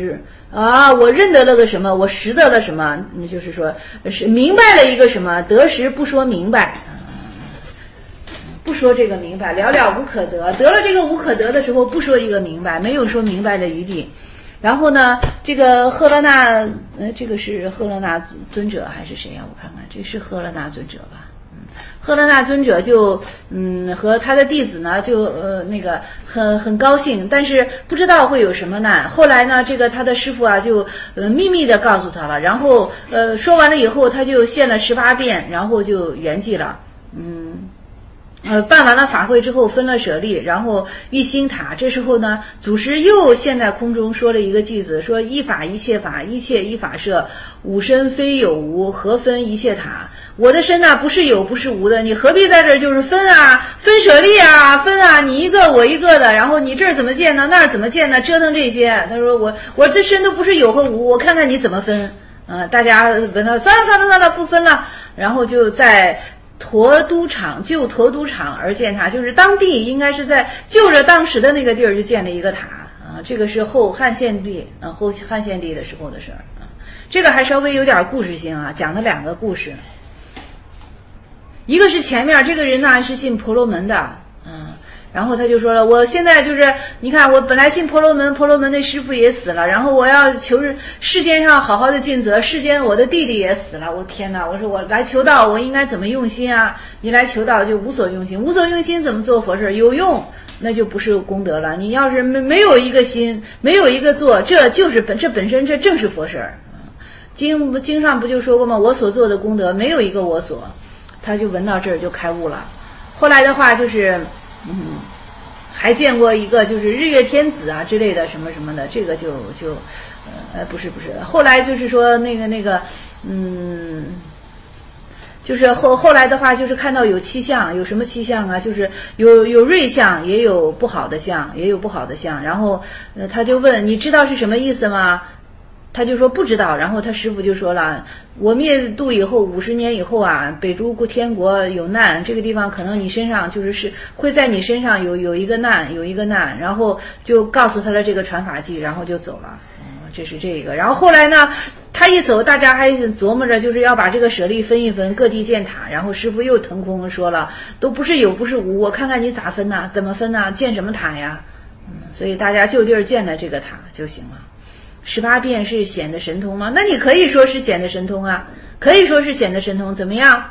啊，我认得了个什么，我识得了什么，那就是说是明白了一个什么，得时不说明白，不说这个明白，了了无可得，得了这个无可得的时候，不说一个明白，没有说明白的余地。然后呢，这个赫勒那，呃，这个是赫勒那尊者还是谁呀、啊？我看看，这是赫勒那尊者吧？赫勒那尊者就嗯和他的弟子呢就呃那个很很高兴，但是不知道会有什么难。后来呢，这个他的师父啊就呃秘密的告诉他了，然后呃说完了以后，他就献了十八遍，然后就圆寂了。嗯。呃，办完了法会之后分了舍利，然后玉心塔。这时候呢，祖师又现在空中说了一个偈子，说一法一切法，一切一法摄，五身非有无，何分一切塔？我的身呐、啊，不是有不是无的，你何必在这儿就是分啊，分舍利啊，分啊，你一个我一个的，然后你这儿怎么建呢？那儿怎么建呢？折腾这些。他说我我这身都不是有和无，我看看你怎么分。呃，大家闻到算了算了算了，不分了，然后就在陀都场就陀都场而建塔，就是当地应该是在就着当时的那个地儿就建了一个塔啊。这个是后汉献帝啊，后汉献帝的时候的事儿啊。这个还稍微有点故事性啊，讲了两个故事。一个是前面这个人呢是信婆罗门的，嗯，然后他就说了，我现在就是你看我本来信婆罗门，婆罗门那师父也死了，然后我要求世间上好好的尽责，世间我的弟弟也死了，我天哪，我说我来求道我应该怎么用心啊？你来求道就无所用心，无所用心怎么做佛事？有用那就不是功德了。你要是没没有一个心，没有一个做，这就是本这本身这正是佛事儿。经经上不就说过吗？我所做的功德没有一个我所。他就闻到这儿就开悟了。后来的话就是，嗯，还见过一个就是日月天子啊之类的什么什么的，这个就就，呃，不是不是。后来就是说那个那个，嗯，就是后后来的话就是看到有七相，有什么七相啊？就是有有瑞相，也有不好的相，也有不好的相。然后，呃，他就问你知道是什么意思吗？他就说不知道，然后他师父就说了，我灭度以后五十年以后啊，北诸天国有难，这个地方可能你身上就是是会在你身上有有一个难，有一个难，然后就告诉他了这个传法记，然后就走了。嗯，这是这个。然后后来呢，他一走，大家还琢磨着就是要把这个舍利分一分，各地建塔。然后师父又腾空说了，都不是有不是无，我看看你咋分呐？怎么分呐？建什么塔呀？嗯，所以大家就地儿建了这个塔就行了。十八变是显的神通吗？那你可以说是显的神通啊，可以说是显的神通，怎么样？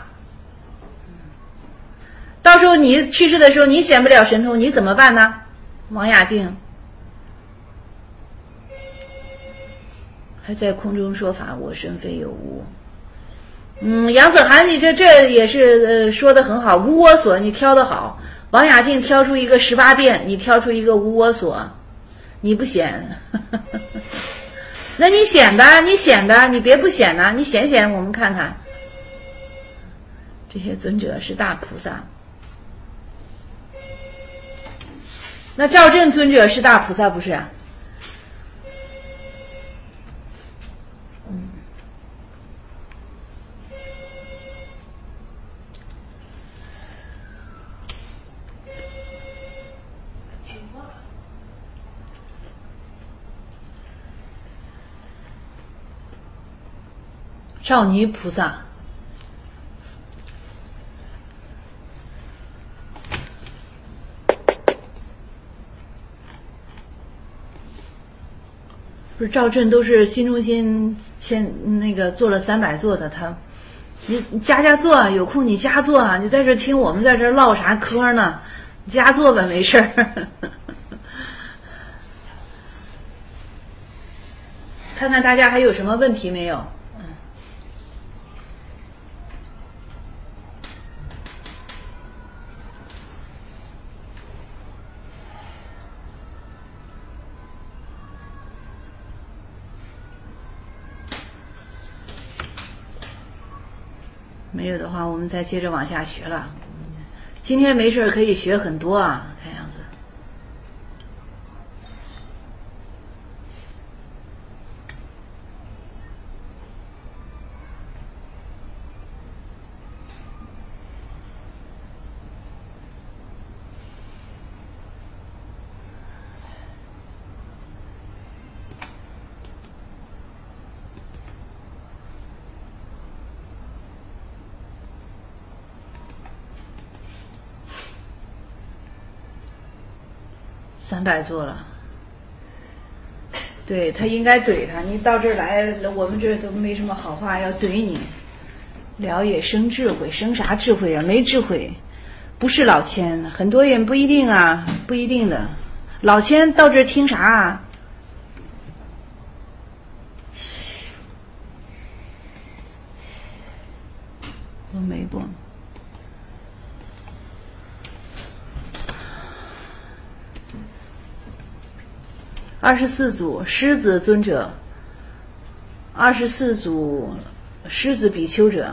到时候你去世的时候，你显不了神通，你怎么办呢？王雅静还在空中说法，我身非有无。嗯，杨子涵，你这这也是呃说的很好，无我所，你挑的好。王雅静挑出一个十八变，你挑出一个无我所，你不显。那你显的，你显的，你别不显呢，你显显我们看看。这些尊者是大菩萨，那赵正尊者是大菩萨不是啊？嗯，少女菩萨，不是赵震都是新中心签那个做了三百座的，他你你家家做，有空你家做啊，你在这听我们在这唠啥嗑呢？你家做吧，没事儿。看看大家还有什么问题没有？没有的话，我们再接着往下学了。今天没事可以学很多啊，看样子。 三百座了。对，他应该怼他，你到这儿来，我们这都没什么好话要怼你。了也生智慧，生啥智慧啊？没智慧，不是老千，很多人不一定啊，不一定的。老千到这儿听啥啊？我没过。二十四祖狮子尊者，二十四祖狮子比丘者，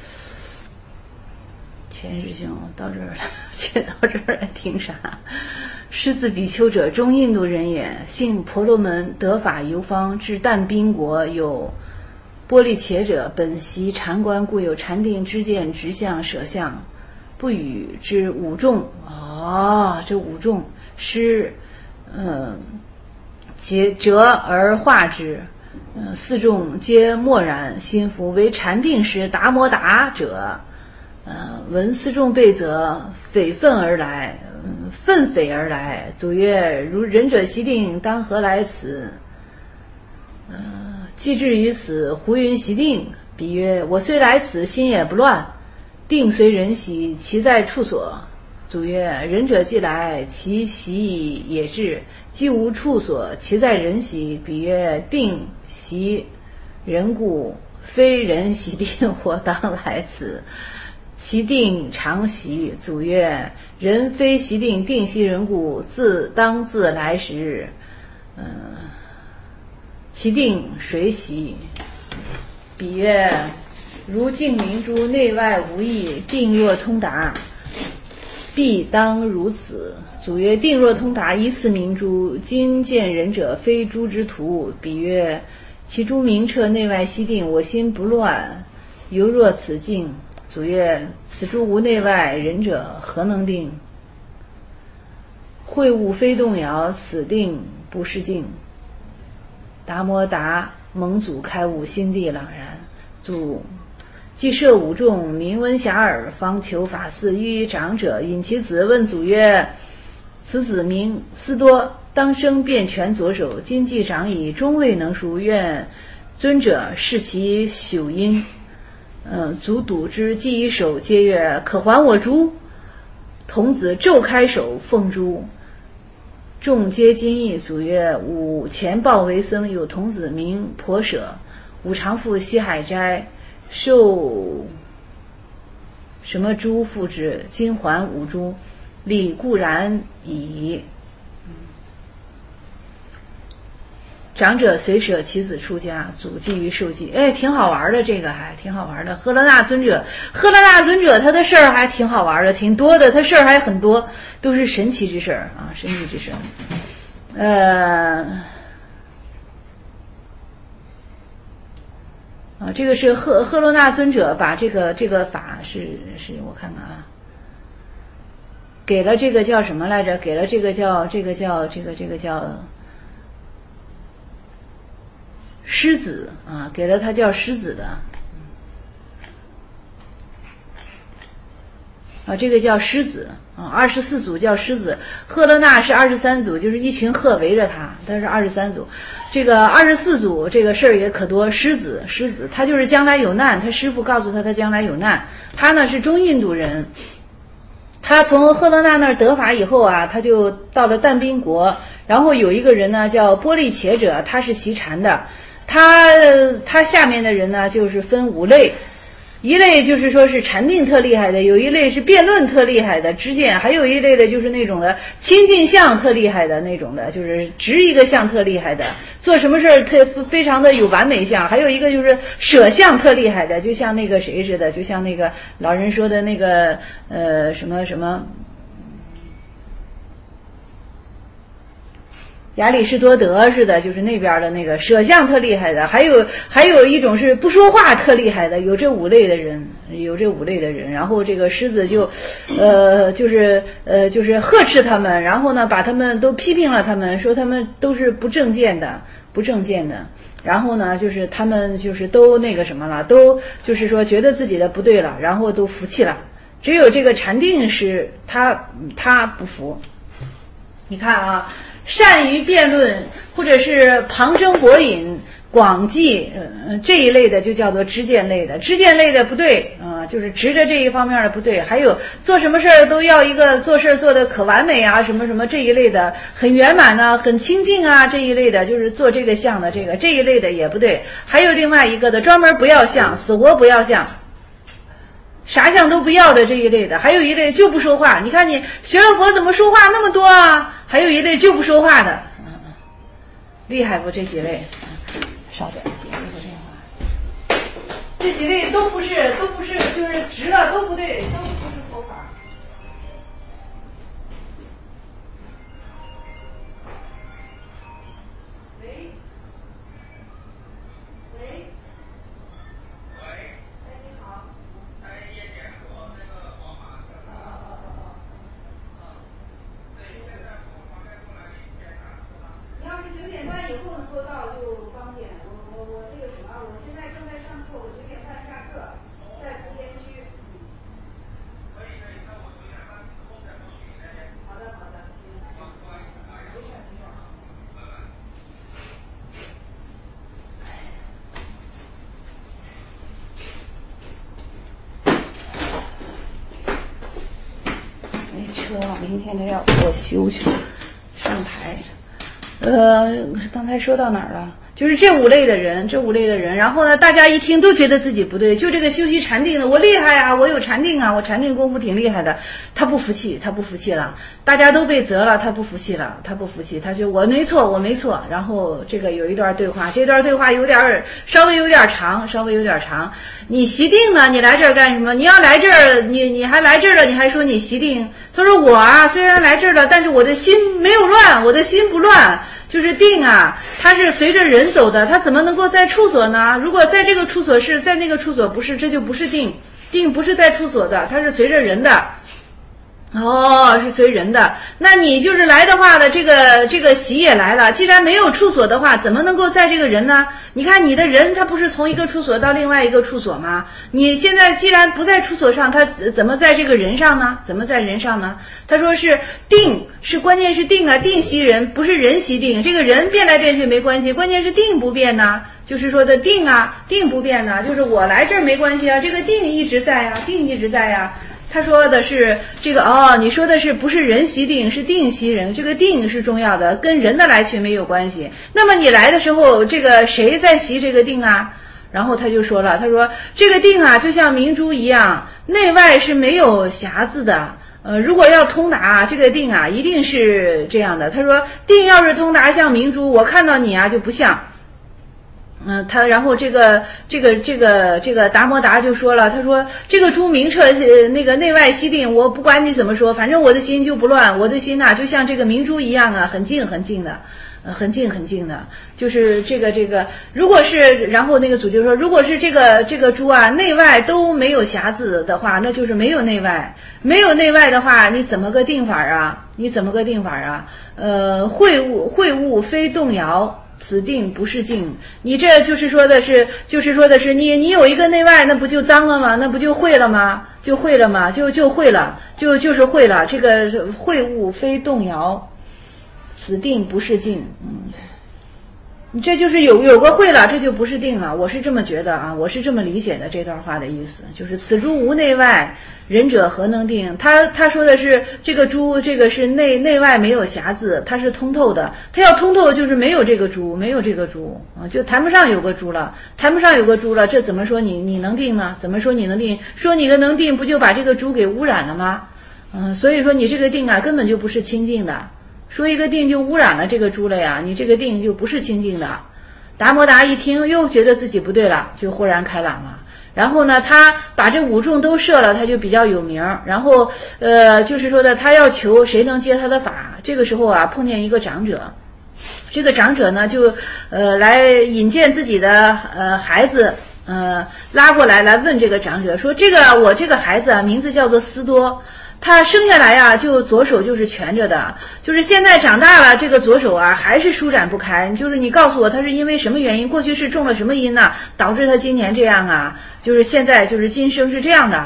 钱师兄到这儿来，且到这儿来听啥？狮子比丘者，中印度人也，姓婆罗门，得法游方，至但宾国，有波利伽者，本习禅观，故有禅定知见直相舍相，不与之五众。哦，这五众是嗯。结折而化之，呃，四众皆默然心服。为禅定师达摩达者，呃，闻四众辈则匪愤而来，嗯，愤匪而来。祖曰：如仁者习定，当何来此？呃，既至于此，胡云习定？彼曰：我虽来此，心也不乱。定虽人习，其在处所。祖曰：仁者既来，其习也至；既无处所，其在人习。彼曰：定习人故，非人习定，我当来此。其定常习。祖曰：人非习定，定习人故，自当自来时。嗯、呃，其定谁习？彼曰：如镜明珠，内外无异，定若通达，必当如此。祖曰：定若通达，以此明珠，今见人者，非珠之徒。彼曰：其珠明彻，内外悉定，我心不乱，犹若此镜。祖曰：此珠无内外，人者何能定？会物非动摇，此定不是镜。达摩达蒙祖开悟，心地朗然。祖既设五众，民闻遐迩，方求法寺，欲长者引其子问祖曰：此子名思多，当生遍全左手，今既长矣，终未能书，愿尊者示其朽因。嗯，祖睹之，既以手皆曰：可还我珠？童子骤开手，奉珠。众皆惊异。祖曰：吾前报为僧，有童子名婆舍，吾常赴西海斋，受什么珠付之，今还五珠，礼固然矣。长者随舍其子出家，祖寄于受记。哎，挺好玩的，这个还挺好玩的。赫勒那尊者，赫勒那尊者他的事儿还挺好玩的，挺多的，他事儿还很多，都是神奇之事儿啊，神奇之事。呃，啊，这个是赫赫罗那尊者把这个这个法是是我看看啊，给了这个叫什么来着？给了这个叫这个叫这个这个叫。狮子啊，给了他叫狮子的啊，这个叫狮子啊，二十四祖叫狮子，赫勒那是二十三祖，就是一群鹤围着他，他是二十三祖。这个二十四祖这个事儿也可多，狮子狮子，他就是将来有难，他师父告诉他他将来有难，他呢是中印度人，他从赫勒那那儿得法以后啊，他就到了但宾国，然后有一个人呢叫波利伽者，他是习禅的。他他下面的人呢，就是分五类，一类就是说是禅定特厉害的，有一类是辩论特厉害的知见，还有一类的就是那种的亲近相特厉害的那种的，就是执一个相特厉害的，做什么事儿特非常的有完美相，还有一个就是舍相特厉害的，就像那个谁似的，就像那个老人说的那个呃什么什么。亚里士多德似的，就是那边的那个舍相特厉害的，还有还有一种是不说话特厉害的，有这五类的人，有这五类的人。然后这个狮子就，呃，就是呃，就是呵斥他们，然后呢，把他们都批评了，他们说他们都是不正见的，不正见的。然后呢，就是他们就是都那个什么了，都就是说觉得自己的不对了，然后都服气了。只有这个禅定是他他不服。 你看啊，善于辩论或者是旁征博引、广记，呃，这一类的就叫做知见类的。知见类的不对啊、呃，就是直着这一方面的不对。还有做什么事儿都要一个做事做的可完美啊，什么什么这一类的，很圆满啊，很清净啊，这一类的，就是做这个相的这个这一类的也不对。还有另外一个的，专门不要相，死活不要相。啥相都不要的这一类的，还有一类就不说话。你看你学了佛怎么说话那么多啊？还有一类就不说话的，嗯，厉害不？这几类，稍等，接一个电话。这几类都不是，都不是，就是直了都不对，都不是佛法。喂，喂。九点半以后能够到就方便。我我我这个什么，我现在正在上课，我九点半下课，在福田区。可以可以，那我九点半之后再过去那边。好的好的，行。不好意思，没事没事。拜拜。那车明天他要给我修去，上台。呃，刚才说到哪儿了？就是这五类的人，这五类的人，然后呢，大家一听都觉得自己不对，就这个修习禅定的，我厉害啊，我有禅定啊，我禅定功夫挺厉害的。他不服气，他不服气了，大家都被责了，他不服气了，他不服气，他说我没错，我没错。然后这个有一段对话，这段对话有点稍微有点长，稍微有点长。你习定呢？你来这儿干什么？你要来这儿，你你还来这儿了，你还说你习定？他说我啊，虽然来这儿了，但是我的心没有乱，我的心不乱。就是定啊，它是随着人走的，它怎么能够在处所呢？如果在这个处所是，在那个处所不是，这就不是定。定不是在处所的，它是随着人的。哦，是随人的。那你就是来的话呢，这个这个习也来了。既然没有处所的话，怎么能够在这个人呢？你看你的人，他不是从一个处所到另外一个处所吗？你现在既然不在处所上，他怎么在这个人上呢？怎么在人上呢？他说是定，是关键是定啊，定习人，不是人习定。这个人变来变去没关系，关键是定不变呢。就是说的定啊，定不变呢，就是我来这儿没关系啊，这个定一直在啊，定一直在呀、啊。他说的是这个哦，你说的是不是人习定，是定习人，这个定是重要的，跟人的来去没有关系。那么你来的时候，这个谁在习这个定啊？然后他就说了，他说这个定啊，就像明珠一样，内外是没有瑕疵的。呃，如果要通达这个定啊，一定是这样的。他说定要是通达像明珠，我看到你啊就不像。嗯，他然后这个这个这个这个达摩达就说了，他说这个珠明彻那个内外悉定，我不管你怎么说，反正我的心就不乱，我的心呐、啊、就像这个明珠一样啊，很静很静的，呃，很静很静的，就是这个这个，如果是然后那个祖就说，如果是这个这个珠啊内外都没有瑕疵的话，那就是没有内外，没有内外的话，你怎么个定法啊？你怎么个定法啊？呃，会物会物非动摇。此定不是静，你这就是说的是，就是说的是你你有一个内外，那不就脏了吗？那不就会了吗？就会了吗？就就会了，就就是会了。这个会物非动摇，此定不是静。嗯，你这就是有有个会了，这就不是定了。我是这么觉得啊，我是这么理解的这段话的意思，就是此珠无内外，仁者何能定？他他说的是这个珠，这个是内内外没有瑕疵，它是通透的。它要通透，就是没有这个珠，没有这个珠啊，就谈不上有个珠了，谈不上有个珠了。这怎么说你你能定呢？怎么说你能定？说你个能定，不就把这个珠给污染了吗？嗯，所以说你这个定啊，根本就不是清净的。说一个定就污染了这个珠了呀，你这个定就不是清净的。达摩达一听又觉得自己不对了，就豁然开朗了。然后呢，他把这五众都摄了，他就比较有名。然后呃，就是说的他要求谁能接他的法。这个时候啊，碰见一个长者，这个长者呢就呃来引荐自己的呃孩子，呃拉过来来问这个长者说，这个我这个孩子啊名字叫做斯多。他生下来啊，就左手就是蜷着的，就是现在长大了，这个左手啊还是舒展不开。就是你告诉我，他是因为什么原因？过去是种了什么因呐、啊，导致他今年这样啊？就是现在就是今生是这样的。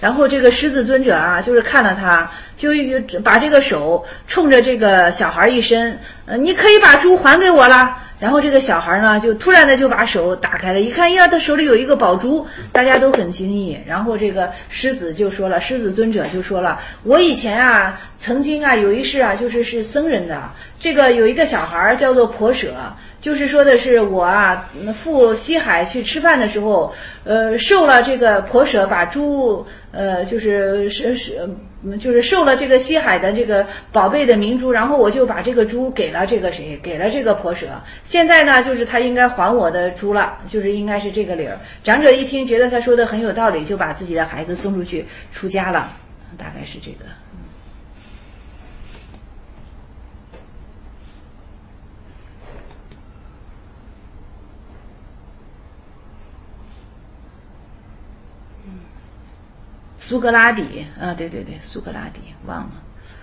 然后这个狮子尊者啊，就是看了他，就把这个手冲着这个小孩一伸，呃，你可以把猪还给我了。然后这个小孩呢，就突然的就把手打开了，一看呀，他手里有一个宝珠，大家都很惊异。然后这个狮子就说了，狮子尊者就说了，我以前啊，曾经啊有一世啊，就是是僧人的，这个有一个小孩叫做婆舍，就是说的是我啊，赴西海去吃饭的时候，呃，受了这个婆舍把猪，呃，就是是是。就是受了这个西海的这个宝贝的明珠，然后我就把这个猪给了这个谁，给了这个婆舍。现在呢，就是他应该还我的猪了，就是应该是这个理儿。长者一听，觉得他说的很有道理，就把自己的孩子送出去出家了，大概是这个。苏格拉底啊，对对对，苏格拉底忘了。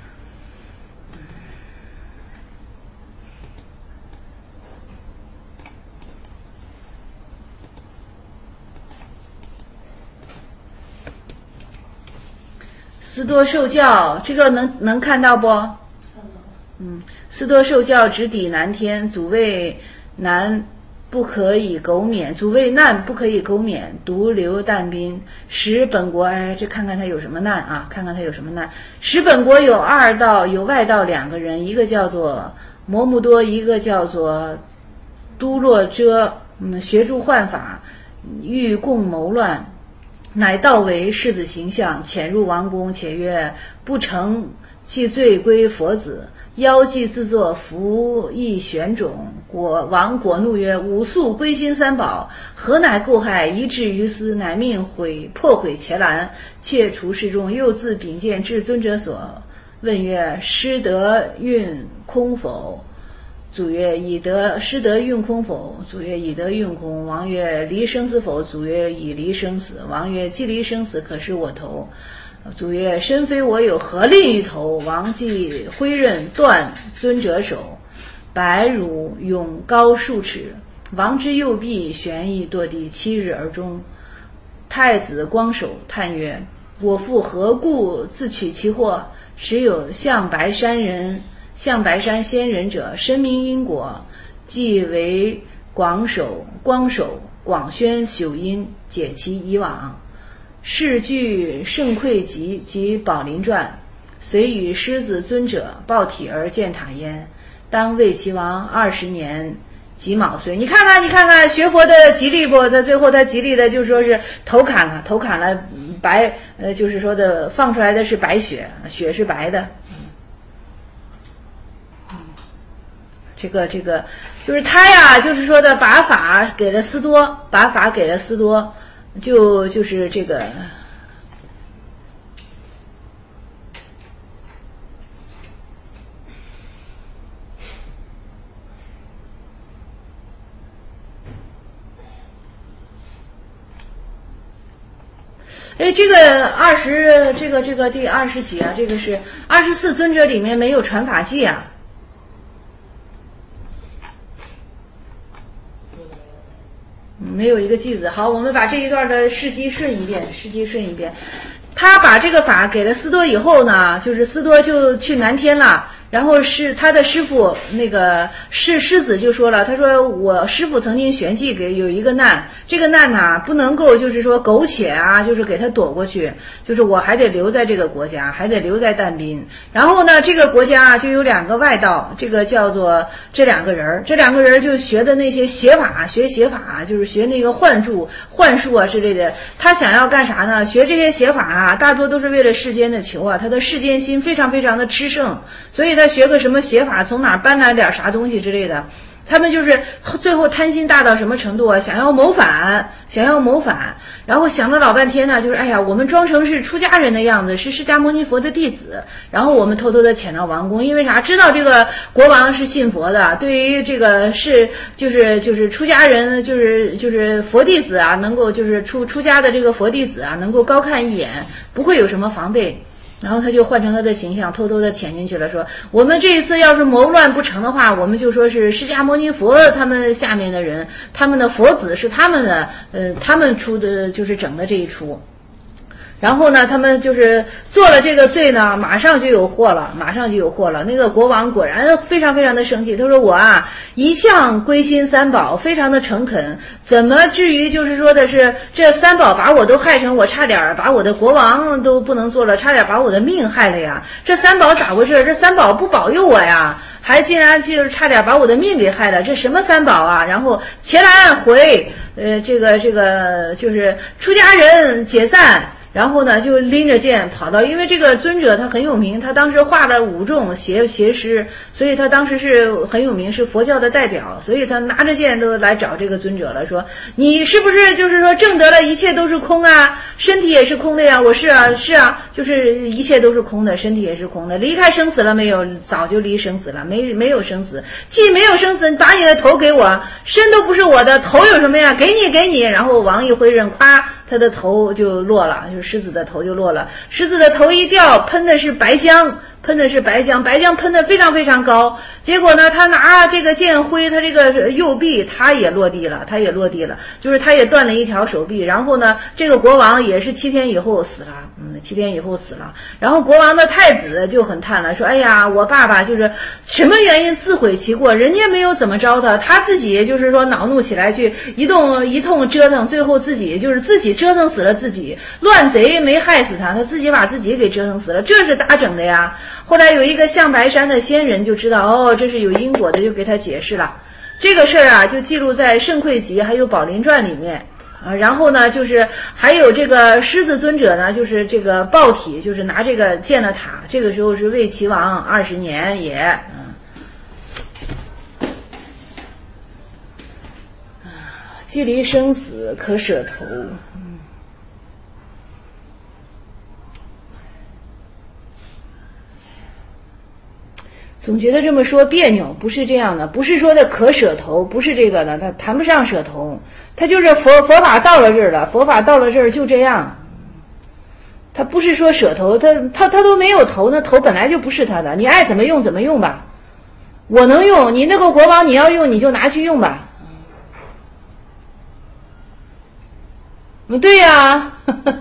斯多受教，这个能能看到不？嗯，斯多受教，直抵南天，祖谓难。不可以苟免，祖谓难不可以苟免，独留但兵，使本国。哎，这看看他有什么难啊？看看他有什么难。使本国有二道，有外道两个人，一个叫做摩木多，一个叫做都洛遮。嗯，学诸幻法，欲共谋乱，乃盗为世子形象，潜入王宫，且曰不成，即罪归佛子。妖计自作服役玄种，果王果怒曰：吾素归心三宝，何乃构害，一至于斯，乃命毁破毁伽蓝，切除示众，又自秉见至尊者所，问曰：师得运空否？祖曰：已得。师得运空否？祖曰：已得运空。王曰：离生死否？祖曰：已离生死。王曰：既离生死，可使我头？祖曰：身非我有，何吝于头？王即挥刃断尊者手，白乳永高数尺。王之右臂悬翼堕地，七日而终。太子光守叹曰：我父何故自取其祸？时有象白山人象白山仙人者，深明因果，即为广守光守广宣朽因，解其以往。是据圣愧集及宝林传，遂与狮子尊者抱体而建塔焉。当为其王二十年己卯岁。你看看，你看看学佛的吉利不？他最后他吉利的就说是头砍了，头砍了白，呃，就是说的放出来的是白血，血是白的。这个这个就是他呀，就是说的把法给了斯多，把法给了斯多。就就是这个，哎，这个二十，这个这个第二十几啊，这个是二十四尊者里面没有传法记啊。没有一个句子。好，我们把这一段的事迹顺一遍，事迹顺一遍。他把这个法给了斯多以后呢，就是斯多就去南天了。然后是他的师傅那个是狮子就说了，他说我师傅曾经玄计给有一个难，这个难呢不能够就是说苟且啊，就是给他躲过去，就是我还得留在这个国家，还得留在但宾。然后呢，这个国家就有两个外道，这个叫做这两个人，这两个人就学的那些邪法，学邪法就是学那个幻术、幻术啊之类的。他想要干啥呢？学这些邪法啊，大多都是为了世间的求啊，他的世间心非常非常的炽盛，所以他学个什么邪法，从哪儿搬来点啥东西之类的。他们就是最后贪心大到什么程度啊？想要谋反，想要谋反，然后想了老半天呢，就是哎呀，我们装成是出家人的样子，是释迦牟尼佛的弟子，然后我们偷偷的潜到王宫，因为啥？知道这个国王是信佛的，对于这个是就是就是出家人，就是就是佛弟子啊，能够就是出出家的这个佛弟子啊，能够高看一眼，不会有什么防备。然后他就换成他的形象，偷偷的潜进去了，说我们这一次要是谋乱不成的话，我们就说是释迦牟尼佛他们下面的人，他们的佛子是他们的，呃，他们出的就是整的这一出。 然后呢，他们就是做了这个罪呢，马上就有祸了，马上就有祸了。那个国王果然非常非常的生气，他说我啊一向归心三宝，非常的诚恳，怎么至于就是说的是这三宝把我都害成，我差点把我的国王都不能做了，差点把我的命害了呀？这三宝咋回事？这三宝不保佑我呀？还竟然就是差点把我的命给害了，这什么三宝啊？然后前来按回，呃，这个这个就是出家人解散。然后呢，就拎着剑跑到，因为这个尊者他很有名，他当时画了五众邪邪师，所以他当时是很有名，是佛教的代表，所以他拿着剑都来找这个尊者了，说你是不是就是说证得了一切都是空啊，身体也是空的呀？我是啊，是啊，就是一切都是空的，身体也是空的，离开生死了没有？早就离生死了，没没有生死，既没有生死，你把你的头给我，身都不是我的，头有什么呀？给你给你，然后王一挥刃，咵，他的头就落了，就是狮子的头就落了，狮子的头一掉，喷的是白浆，喷的是白浆，白浆喷的非常非常高。结果呢，他拿这个剑挥，他这个右臂他也落地了，他也落地了，就是他也断了一条手臂。然后呢，这个国王也是七天以后死了，嗯，七天以后死了。然后国王的太子就很叹了，说：“哎呀，我爸爸就是什么原因自毁其过？人家没有怎么着他，他自己就是说恼怒起来去一动一通折腾，最后自己就是自己折腾死了自己，乱贼没害死他，他自己把自己给折腾死了，这是咋整的呀？”后来有一个象白山的仙人就知道，哦，这是有因果的，就给他解释了。这个事儿啊，就记录在《圣会集》还有《宝林传》里面啊。然后呢，就是还有这个狮子尊者呢，就是这个豹体，就是拿这个建了塔。这个时候是魏齐王二十年也，嗯，既离生死可舍头。总觉得这么说别扭，不是这样的，不是说的可舍头，不是这个的，他谈不上舍头，他就是佛佛法到了这儿了，佛法到了这儿就这样，他不是说舍头，他他他都没有头，那头本来就不是他的，你爱怎么用怎么用吧，我能用，你那个国王你要用你就拿去用吧，嗯，对呀。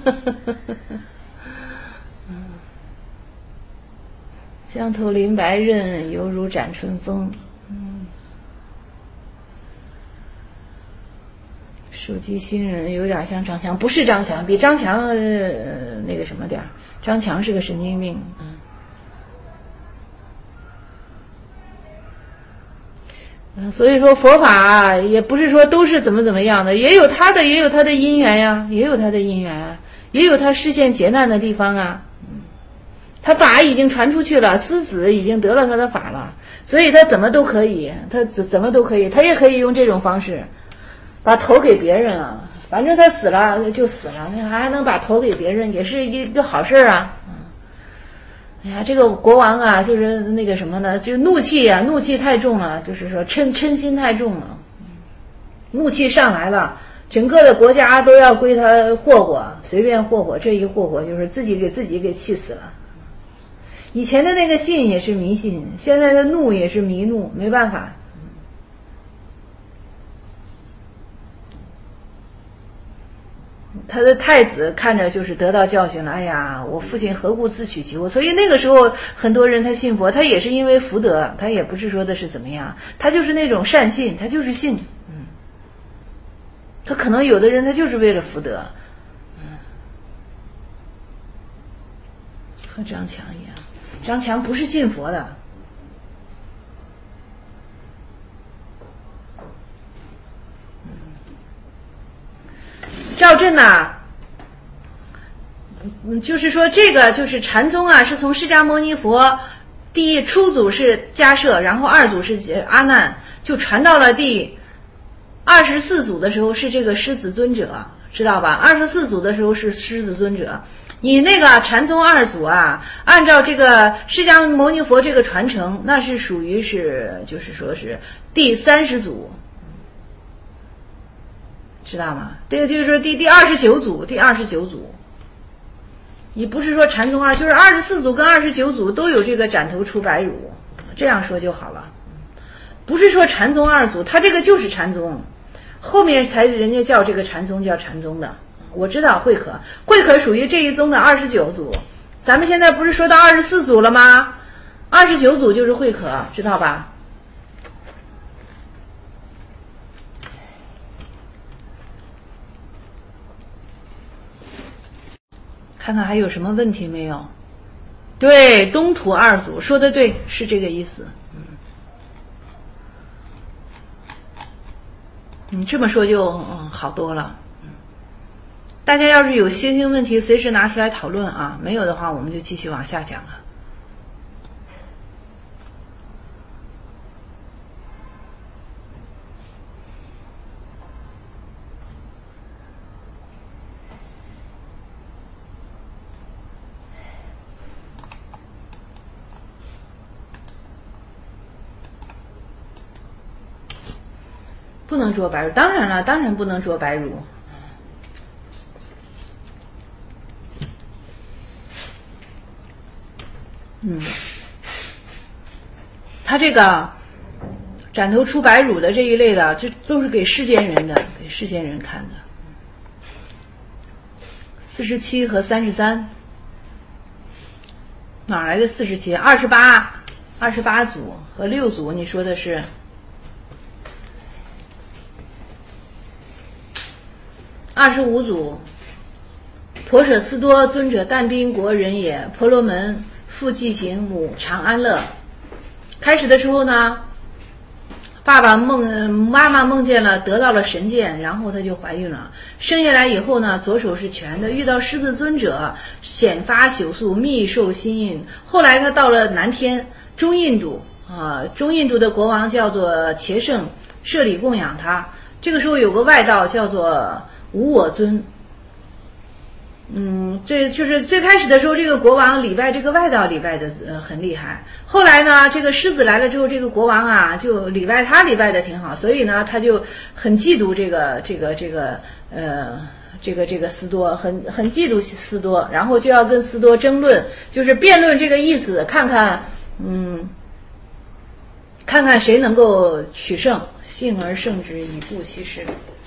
江头临白刃，犹如斩春风。嗯，手机新人有点像张强，不是张强，比张强、呃、那个什么点儿。张强是个神经病。嗯，所以说佛法也不是说都是怎么怎么样的，也有他的，也有他的因缘呀，也有他的因缘啊，也有他实现劫难的地方啊。他法已经传出去了，狮子已经得了他的法了，所以他怎么都可以，他怎么都可以，他也可以用这种方式把头给别人啊，反正他死了就死了，他还能把头给别人，也是一个好事啊。哎呀，这个国王啊，就是那个什么呢，就是怒气啊，怒气太重了，就是说嗔嗔心太重了，怒气上来了，整个的国家都要归他霍霍，随便霍霍，这一霍霍就是自己给自己给气死了。以前的那个信也是迷信，现在的怒也是迷怒，没办法。他的太子看着就是得到教训了，哎呀，我父亲何故自取其祸？所以那个时候很多人他信佛，他也是因为福德，他也不是说的是怎么样，他就是那种善信，他就是信。嗯，他可能有的人他就是为了福德，嗯，和张强一样。张强不是信佛的，赵震呐，嗯，就是说这个就是禅宗啊，是从释迦牟尼佛第一初祖是迦摄，然后二祖是阿难，就传到了第二十四祖的时候是这个狮子尊者，知道吧？二十四祖的时候是狮子尊者。你那个禅宗二祖啊，按照这个释迦牟尼佛这个传承，那是属于是就是说是第三十祖，知道吗？这个就是说第第二十九祖，第二十九祖。你不是说禅宗二，就是二十四祖跟二十九祖都有这个斩头出白乳，这样说就好了。不是说禅宗二祖，他这个就是禅宗，后面才人家叫这个禅宗叫禅宗的。 我知道慧可，慧可属于这一宗的二十九组。咱们现在不是说到二十四组了吗？二十九组就是慧可，知道吧？看看还有什么问题没有？对，东土二组说的对，是这个意思。嗯，你这么说就嗯好多了。嗯，大家要是有星星问题，随时拿出来讨论啊。没有的话，我们就继续往下讲了。不能捉白乳，当然了，当然不能捉白乳。嗯，他这个斩头出白乳的这一类的，这都是给世间人的，给世间人看的。四十七和三十三，哪来的四十七？二十八，二十八组和六组，你说的是？二十五组，婆舍斯多尊者，但宾国人也。婆罗门父继行，母长安乐。开始的时候呢，爸爸梦妈妈梦见了得到了神剑，然后她就怀孕了。生下来以后呢，左手是拳的，遇到狮子尊者，显发朽素，密受心印。后来他到了南天中印度啊，中印度的国王叫做伽圣，舍礼供养他。这个时候有个外道叫做无我尊，嗯，这就是最开始的时候，这个国王礼拜这个外道礼拜的呃很厉害。后来呢，这个狮子来了之后，这个国王啊就礼拜他礼拜的挺好，所以呢他就很嫉妒这个这个这个呃这个这个斯多，很很嫉妒斯多，然后就要跟斯多争论，就是辩论这个意思，看看嗯看看谁能够取胜，幸而胜之，以不其师。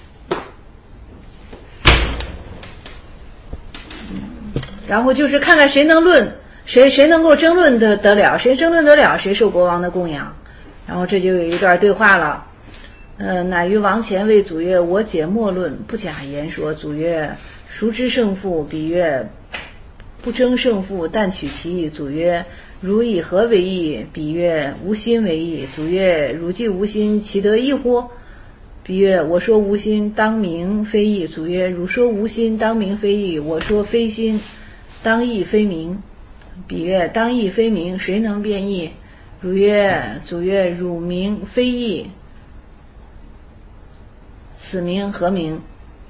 然后就是看看谁能论，谁谁能够争论得得了，谁争论得了，谁受国王的供养。然后这就有一段对话了。呃，乃于王前谓祖曰：“我解莫论，不假言说。”祖曰：“孰知胜负？”彼曰：“不争胜负，但取其意。”祖曰：“汝以何为意？”彼曰：“无心为意。”祖曰：“汝既无心，其得意乎？”彼曰：“我说无心，当名非意。”祖曰：“汝说无心，当名非意。我说非心，当意非名。”彼曰：“当意非名，谁能辨意？”汝曰：“祖曰：汝名非意，此名何名？”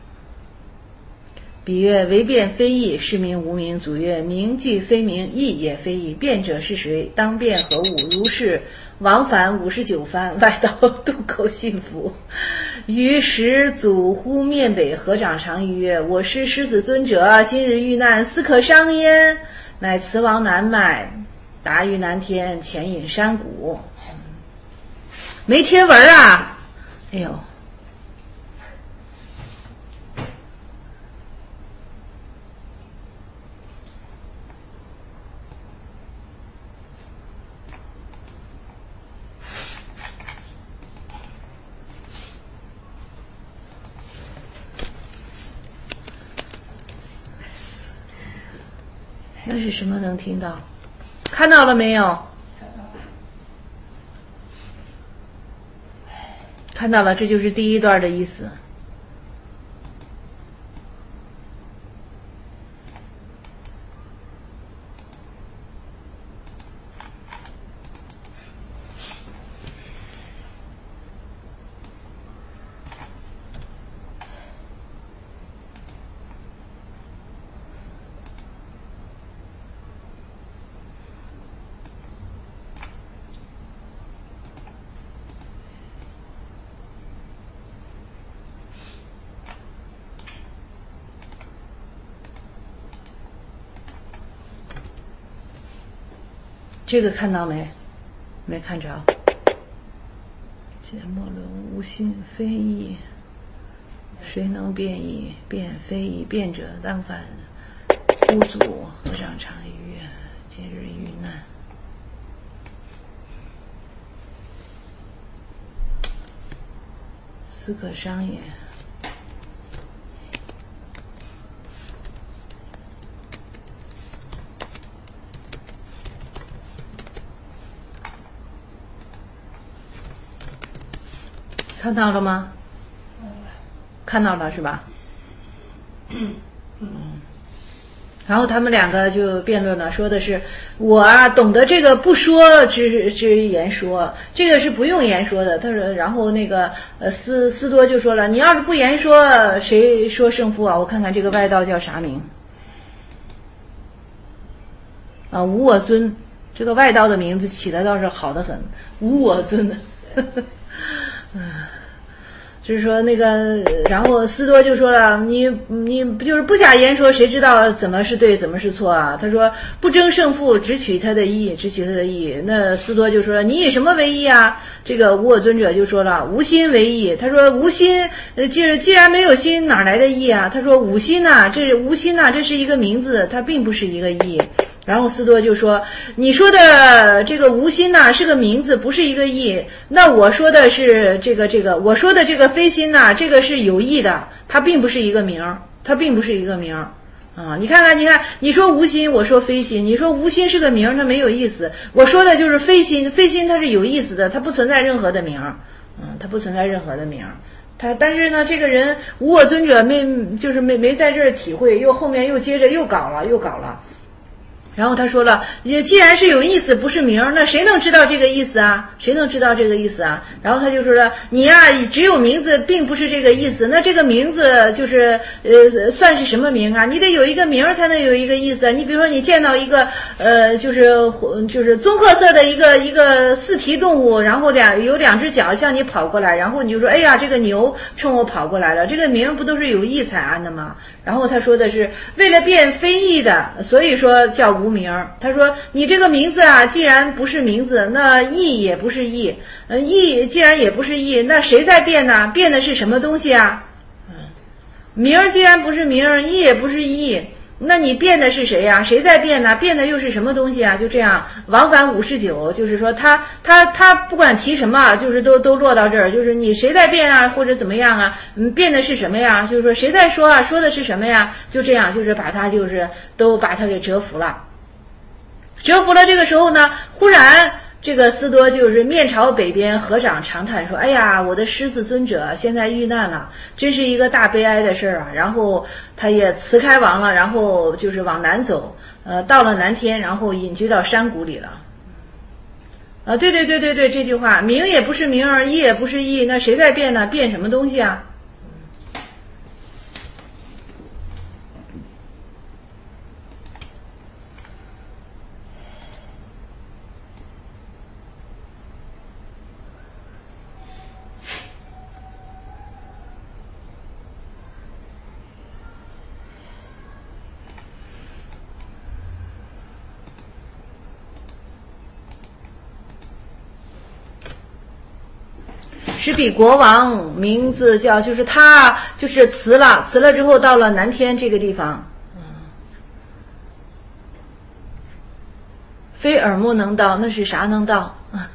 彼曰：“唯辩非意，是名无名。”祖曰：“名既非名，意也非意，辩者是谁？当辩何物？”如是往返五十九番，外道渡口信服。于始祖呼面北，合掌长揖曰：“我师狮子尊者，今日遇难，斯可伤焉。”乃辞王南脉，达于南天，潜隐山谷。没贴文啊！哎呦，那是什么能听到？看到了没有？看到了，这就是第一段的意思。这个看到没？没看着。解莫论无心非意， 谁能变异？变非异？变者当犯污祖，合掌常于今日遇难。斯可伤也。看到了吗？看到了是吧？嗯，然后他们两个就辩论了，说的是我啊懂得这个不说之之言说，这个是不用言说的。他说，然后那个呃斯斯多就说了，你要是不言说，谁说胜负啊？我看看这个外道叫啥名？啊，无我尊。这个外道的名字起的倒是好得很，无我尊的。就是说那个，然后斯多就说了，你你不就是不假言说，谁知道怎么是对，怎么是错啊？他说不争胜负，只取他的意，只取他的意。那斯多就说了，你以什么为意啊？这个无我尊者就说了，无心为意。他说无心，呃，既既然没有心，哪来的意啊？他说无心呐、啊，这是无心呐、啊，这是一个名字，它并不是一个意。然后斯多就说，你说的这个无心呐、啊、是个名字，不是一个意。那我说的是这个这个，我说的这个非心呐、啊，这个是有意的，它并不是一个名儿，它并不是一个名儿啊。你看看，你看，你说无心，我说非心，你说无心是个名儿，它没有意思。我说的就是非心，非心它是有意思的，它不存在任何的名儿，嗯，它不存在任何的名儿。他但是呢，这个人无我尊者没就是没没在这儿体会，又后面又接着又搞了，又搞了。然后他说了，也既然是有意思，不是名，那谁能知道这个意思啊？谁能知道这个意思啊？然后他就说了，你呀、啊，只有名字，并不是这个意思。那这个名字就是呃，算是什么名啊？你得有一个名才能有一个意思。你比如说，你见到一个呃，就是就是棕褐色的一个一个四蹄动物，然后两有两只脚向你跑过来，然后你就说，哎呀，这个牛冲我跑过来了。这个名不都是有意才安的吗？然后他说的是为了变非义的，所以说叫无名。他说你这个名字啊，既然不是名字，那义也不是义，呃，义既然也不是义，那谁在变呢？变的是什么东西啊？嗯，名既然不是名，义也不是义，那你变的是谁呀、啊？谁在变呢？变的又是什么东西啊？就这样往返五十九，就是说他他他不管提什么，就是都都落到这儿，就是你谁在变啊，或者怎么样啊？嗯，变的是什么呀？就是说谁在说啊？说的是什么呀？就这样，就是把他就是都把他给折服了。折服了，这个时候呢，忽然这个斯多就是面朝北边，合掌长叹说：“哎呀，我的狮子尊者现在遇难了，真是一个大悲哀的事儿啊！”然后他也辞开王了，然后就是往南走，呃，到了南天，然后隐居到山谷里了。啊，对对对对对，这句话，名也不是名，义也不是义，那谁在变呢？变什么东西啊？是比国王名字叫，就是他就是辞了，辞了之后到了南天这个地方，嗯，非耳目能到，那是啥能到？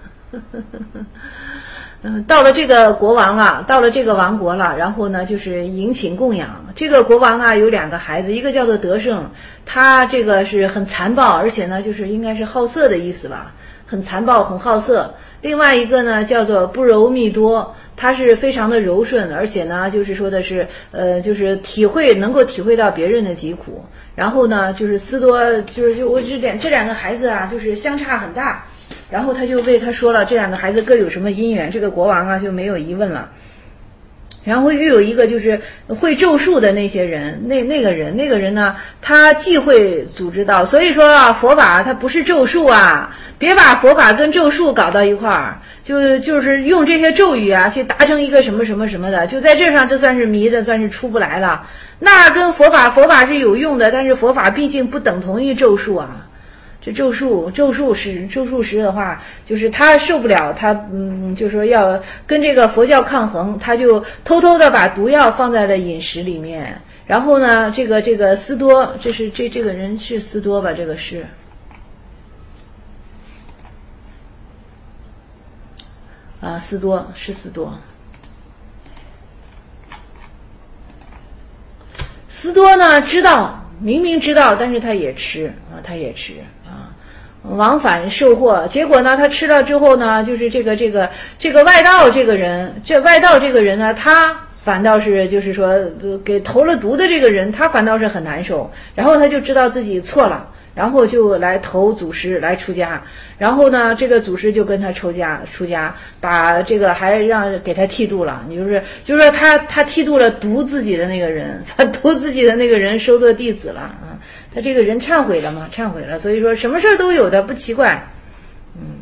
嗯，到了这个国王了，到了这个王国了，然后呢，就是迎请供养。这个国王啊，有两个孩子，一个叫做德胜，他这个是很残暴，而且呢，就是应该是好色的意思吧，很残暴，很好色。另外一个呢，叫做不柔密多，他是非常的柔顺，而且呢，就是说的是，呃，就是体会能够体会到别人的疾苦。然后呢，就是斯多，就是就我这两这两个孩子啊，就是相差很大。然后他就为他说了这两个孩子各有什么因缘，这个国王啊就没有疑问了。然后又有一个就是会咒术的那些人，那那个人那个人呢，他既会组织道，所以说啊，佛法它不是咒术啊，别把佛法跟咒术搞到一块儿，就就是用这些咒语啊去达成一个什么什么什么的，就在这上这算是迷的，算是出不来了。那跟佛法佛法是有用的，但是佛法毕竟不等同于咒术啊。 这咒术咒术师咒术师的话，就是他受不了，他嗯，就说要跟这个佛教抗衡，他就偷偷的把毒药放在了饮食里面。然后呢，这个这个斯多，这是这这个人是斯多吧？这个是啊，斯多是斯多。斯多呢，知道明明知道，但是他也吃啊，他也吃啊，往返受祸。结果呢，他吃了之后呢，就是这个这个这个外道这个人，这外道这个人呢，他反倒是就是说、呃、给投了毒的这个人，他反倒是很难受。然后他就知道自己错了，然后就来投祖师来出家。然后呢，这个祖师就跟他出家出家，把这个还让给他剃度了。你就是就是说他他剃度了毒自己的那个人，把毒自己的那个人收做弟子了啊。他这个人忏悔了嘛，忏悔了。所以说什么事都有的，不奇怪。嗯，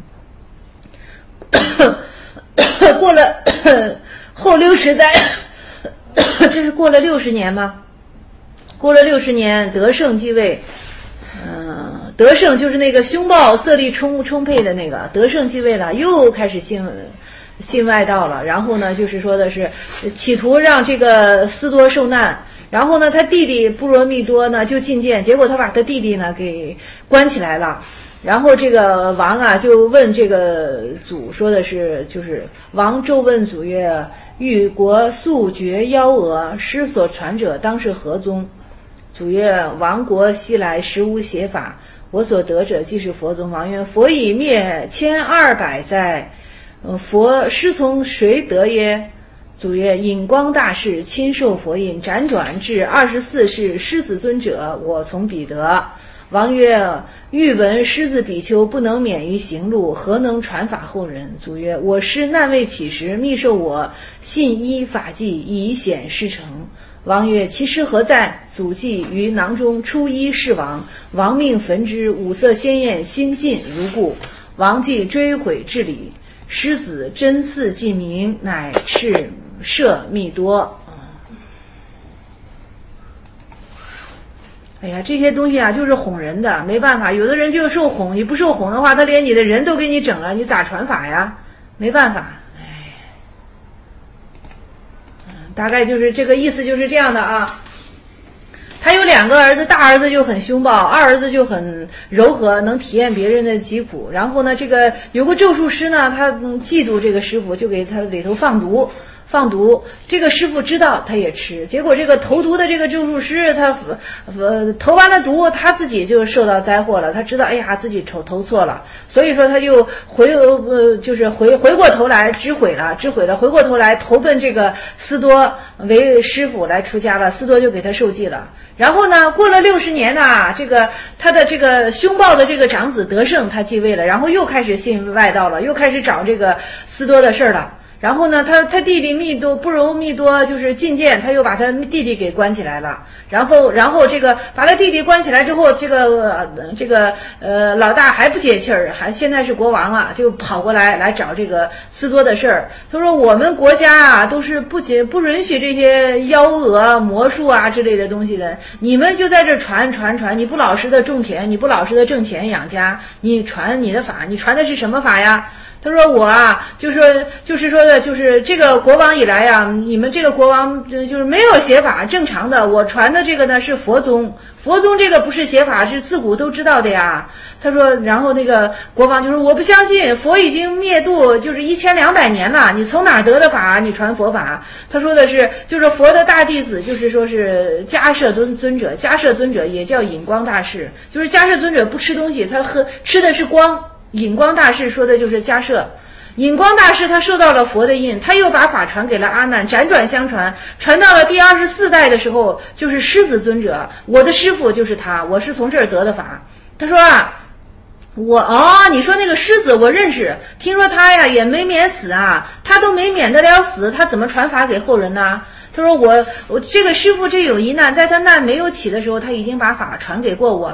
过了后六十代，这是过了六十年吗？过了六十年，德胜继位。嗯，德胜就是那个凶暴色力充充沛的那个德胜继位了，又开始信信外道了。然后呢，就是说的是企图让这个斯多受难。然后呢，他弟弟波罗蜜多呢就进谏，结果他把他弟弟呢给关起来了。然后这个王啊就问这个祖，说的是就是王骤问祖曰：欲国速绝妖蛾，师所传者当是何宗？祖曰：亡国西来实无邪法，我所得者即是佛宗。王曰：佛已灭千二百载，呃、佛师从谁得耶？祖曰：引光大士亲受佛印，辗转至二十四世狮子尊者，我从彼得。王曰：欲闻狮子比丘不能免于行路，何能传法后人？祖曰：我师难为起时，密授我信依法纪，以显师承。王曰：其师何在？祖记于囊中，初一是王。王命焚之，五色鲜艳，心尽如故。王既追悔至礼，狮子真似记名，乃敕摄密多。哎呀，这些东西啊，就是哄人的，没办法，有的人就受哄，你不受哄的话，他连你的人都给你整了，你咋传法呀？没办法。大概就是这个意思，就是这样的啊。他有两个儿子，大儿子就很凶暴，二儿子就很柔和，能体验别人的疾苦。然后呢，这个有个咒术师呢，他、嗯、嫉妒这个师傅，就给他里头放毒。放毒，这个师傅知道，他也吃。结果这个投毒的这个咒术师，他呃投完了毒，他自己就受到灾祸了。他知道，哎呀，自己投投错了，所以说他就回呃就是回回过头来知悔了，知悔了，回过头来投奔这个斯多为师傅来出家了。斯多就给他受记了。然后呢，过了六十年呢，这个他的这个凶暴的这个长子德胜他继位了，然后又开始信外道了，又开始找这个斯多的事儿了。然后呢，他他弟弟密多不容密多就是进谏，他又把他弟弟给关起来了。然后然后这个把他弟弟关起来之后，这个、呃、这个呃老大还不解气儿，还现在是国王了，就跑过来来找这个斯多的事儿。他说我们国家啊都是不仅不允许这些妖蛾魔术啊之类的东西的，你们就在这传传传，你不老实的种田，你不老实的挣钱养家，你传你的法，你传的是什么法呀？他说我啊，就说就是说的，就是这个国王以来呀，你们这个国王就是没有邪法，正常的。我传的这个呢是佛宗，佛宗这个不是邪法，是自古都知道的呀。他说，然后那个国王就说我不相信，佛已经灭度就是一千两百年了，你从哪儿得的法？你传佛法？他说的是，就是佛的大弟子，就是说是迦摄尊尊者，迦摄尊者也叫引光大士，就是迦摄尊者不吃东西，他喝吃的是光。引光大士说的就是迦摄，引光大士他受到了佛的印，他又把法传给了阿难，辗转相传，传到了第二十四代的时候，就是狮子尊者，我的师父就是他，我是从这儿得的法。他说啊，我哦，你说那个狮子我认识，听说他呀也没免死啊，他都没免得了死，他怎么传法给后人呢？他说我我这个师父这有一难，在他难没有起的时候，他已经把法传给过我了。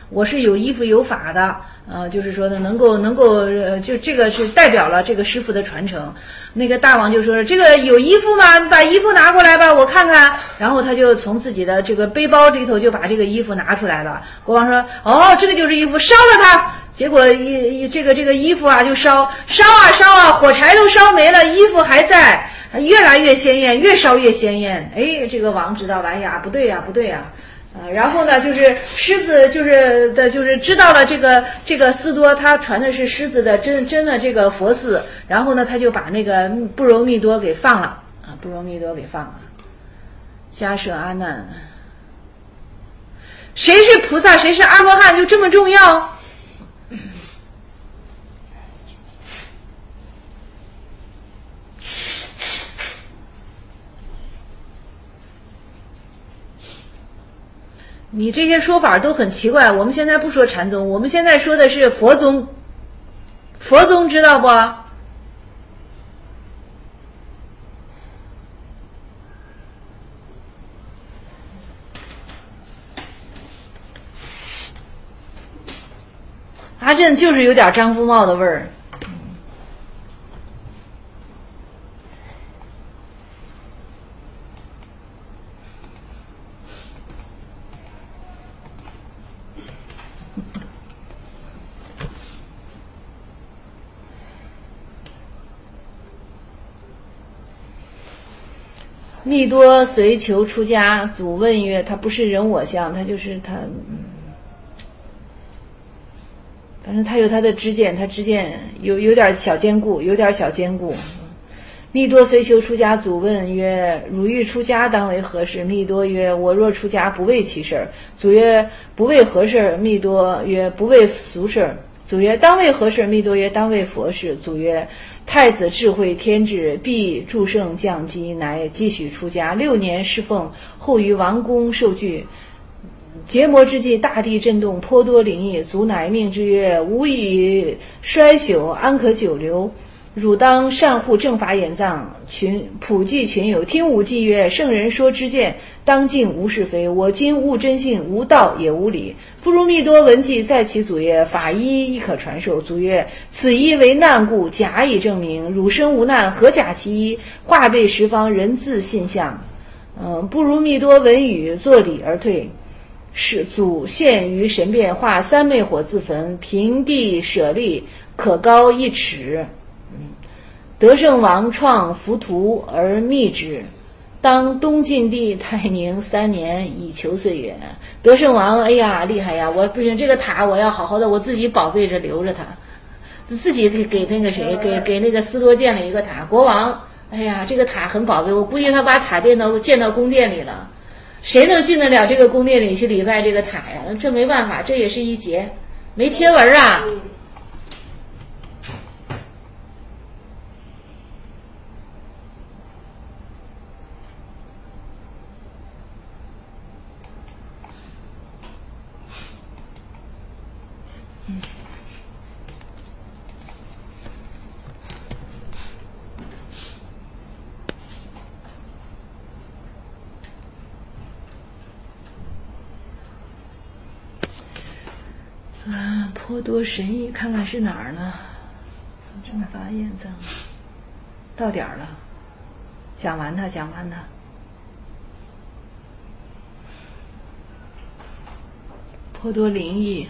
我是有依附有法的，呃，就是说呢，能够能够，呃，就这个是代表了这个师傅的传承。那个大王就说：“这个有衣服吗？把衣服拿过来吧，我看看。”然后他就从自己的这个背包里头就把这个衣服拿出来了。国王说：“哦，这个就是衣服，烧了它。”结果一这个这个衣服啊就烧烧啊烧啊，火柴都烧没了，衣服还在，越来越鲜艳，越烧越鲜艳。哎，这个王知道了，哎呀，不对呀，不对呀。呃，然后呢，就是狮子，就是的，就是知道了这个这个斯多他传的是狮子的真真的这个佛寺，然后呢，他就把那个不柔密多给放了啊，不柔密多给放了。迦舍阿难，谁是菩萨，谁是阿罗汉，就这么重要？你这些说法都很奇怪，我们现在不说禅宗，我们现在说的是佛宗。佛宗知道不？阿震就是有点张夫茂的味儿。密多随求出家，祖问曰：“他不是人我相，他就是他，嗯，反正他有他的知见，他知见有有点小坚固，有点小坚固。”密多随求出家，祖问曰：“汝欲出家，当为何事？”密多曰：“我若出家，不为其事。”祖曰：“不为何事？”密多曰：“不为俗事。”祖曰：“当为何事？”密多曰：“当为佛事。”祖曰：“太子智慧天智，必助圣降机，乃继续出家。六年侍奉，后于王宫受具。结魔之际，大地震动，颇多灵异。祖乃命之曰：‘吾以衰朽，安可久留？汝当善护正法眼藏，群普济群友。听吾记曰：圣人说知见，当尽无是非。我今悟真性，无道也无理。不如密多闻记，在其祖曰：法医亦可传授。祖曰：此医为难故，假以证明。汝生无难，何假其医？化备十方，人自信相。嗯，不如密多闻语，作礼而退。是祖现于神变，化三昧火自焚，平地舍利，可高一尺。德圣王创浮屠而密之，当东晋帝太宁三年，以求岁月。德圣王，哎呀，厉害呀！我不行，这个塔我要好好的，我自己宝贝着留着它，自己给给那个谁，给给那个斯多建了一个塔。国王，哎呀，这个塔很宝贝，我估计他把塔建到建到宫殿里了。谁能进得了这个宫殿里去礼拜这个塔呀？这没办法，这也是一劫，没贴文啊。啊，颇多神异，看看是哪儿呢？正法眼藏，到点儿了，讲完它，讲完它。颇多灵异，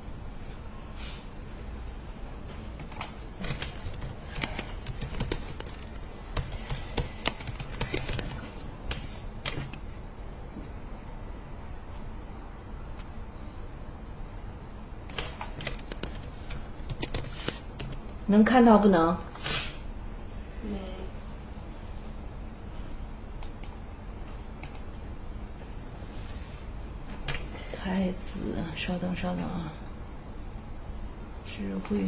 能看到不能？ 没。 太子，稍等稍等啊，智慧。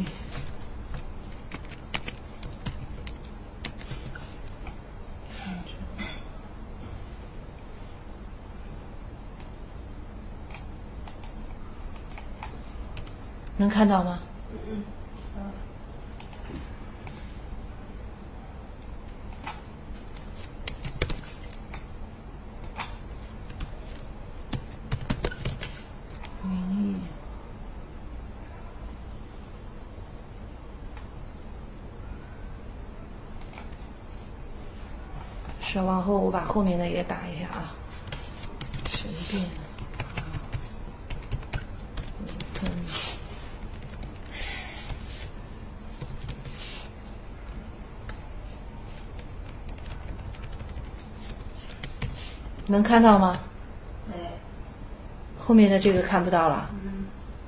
能看到吗？ 嗯嗯。 名义稍往后，我把后面的也打一下啊。神变啊，嗯，能看到吗？ 没。 后面的这个看不到了。 嗯。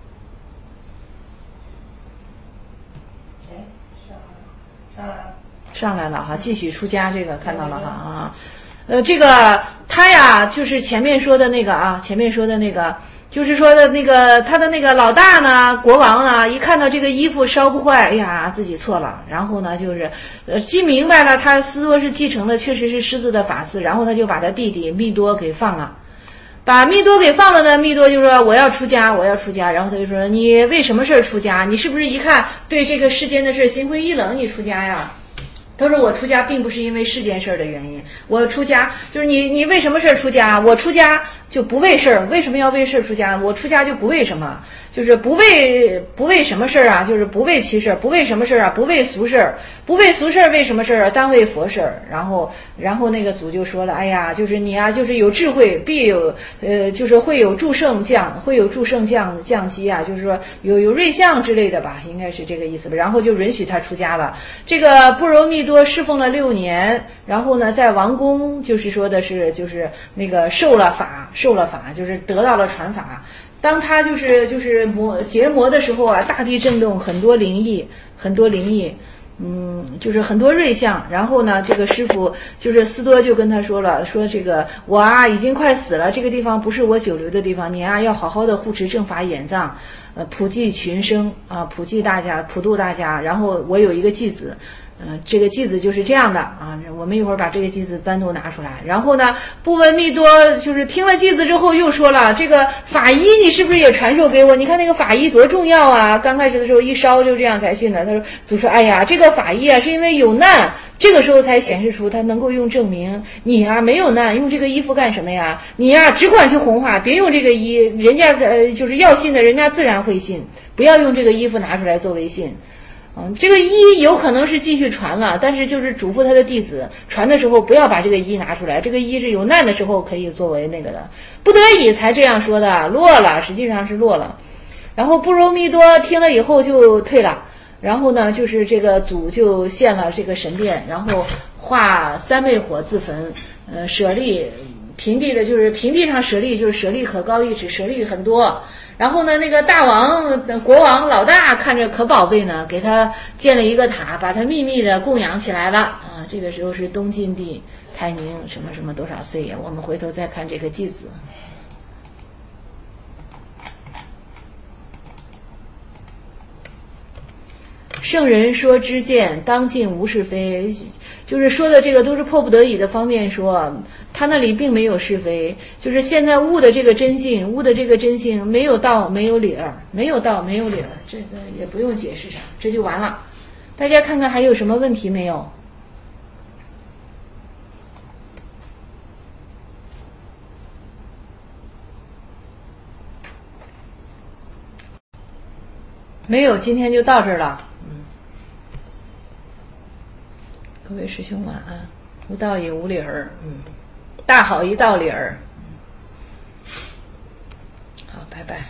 哎，上来了，上来了。 上来了哈，继续出家这个看到了哈啊，呃，这个他呀，就是前面说的那个啊，前面说的那个，就是说的那个他的那个老大呢，国王呢，一看到这个衣服烧不坏，哎呀，自己错了，然后呢，就是呃，记明白了，他斯多是继承的确实是狮子的法嗣，然后他就把他弟弟密多给放了。把密多给放了呢，密多就说我要出家，我要出家。然后他就说你为什么事儿出家？你是不是一看对这个世间的事心灰意冷，你出家呀？他说我出家并不是因为世间事儿的原因，我出家就是你你为什么事儿出家？我出家就不为事儿，为什么要为事儿出家？我出家就不为什么，就是不为不为什么事儿啊？就是不为其事儿，不为什么事儿啊？不为俗事儿，不为俗事儿，为什么事儿啊？当为佛事儿。然后然后那个祖就说了，哎呀，就是你啊，就是有智慧，必有呃，就是会有诸圣降，会有诸圣降降机啊，就是说有有瑞相之类的吧，应该是这个意思吧。然后就允许他出家了。这个不柔密多侍奉了六年，然后呢，在王宫就是说的是就是那个受了法，受了法就是得到了传法。当他就是就是魔结魔的时候啊，大地震动，很多灵异，很多灵异。嗯，就是很多瑞相，然后呢，这个师傅就是斯多就跟他说了，说这个我啊已经快死了，这个地方不是我久留的地方，你啊要好好的护持正法眼藏，呃，普济群生啊，普济大家，普度大家。然后我有一个继子。嗯、呃，这个偈子就是这样的啊。我们一会儿把这个偈子单独拿出来。然后呢，不闻密多就是听了偈子之后又说了，这个法衣你是不是也传授给我？你看那个法衣多重要啊！刚开始的时候一烧就这样才信的。他说祖说，哎呀，这个法衣啊是因为有难，这个时候才显示出他能够用证明。你啊没有难，用这个衣服干什么呀？你呀、啊、只管去弘化，别用这个衣，人家呃就是要信的人家自然会信，不要用这个衣服拿出来作为信。嗯，这个衣有可能是继续传了，但是就是嘱咐他的弟子传的时候不要把这个衣拿出来，这个衣是有难的时候可以作为那个的，不得已才这样说的，落了，实际上是落了。然后不柔密多听了以后就退了，然后呢，就是这个祖就现了这个神殿，然后化三昧火自焚，呃，舍利平地的就是平地上舍利，就是舍利可高一尺，舍利很多。然后呢，那个大王国王老大看着可宝贝呢，给他建了一个塔，把他秘密的供养起来了啊。这个时候是东晋帝泰宁什么什么多少岁呀？我们回头再看这个偈子。圣人说知见，当尽无是非，就是说的这个都是迫不得已的方面说，他那里并没有是非，就是现在悟的这个真性，悟的这个真性没有道没有理儿，没有道没有理儿，这这也不用解释啥，这就完了。大家看看还有什么问题没有？没有，今天就到这儿了。各位师兄晚安。无道也无理儿，嗯，大好一道理儿，嗯，好，拜拜。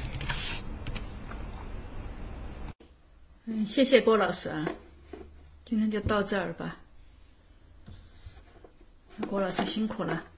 嗯，谢谢郭老师啊，今天就到这儿吧。郭老师辛苦了。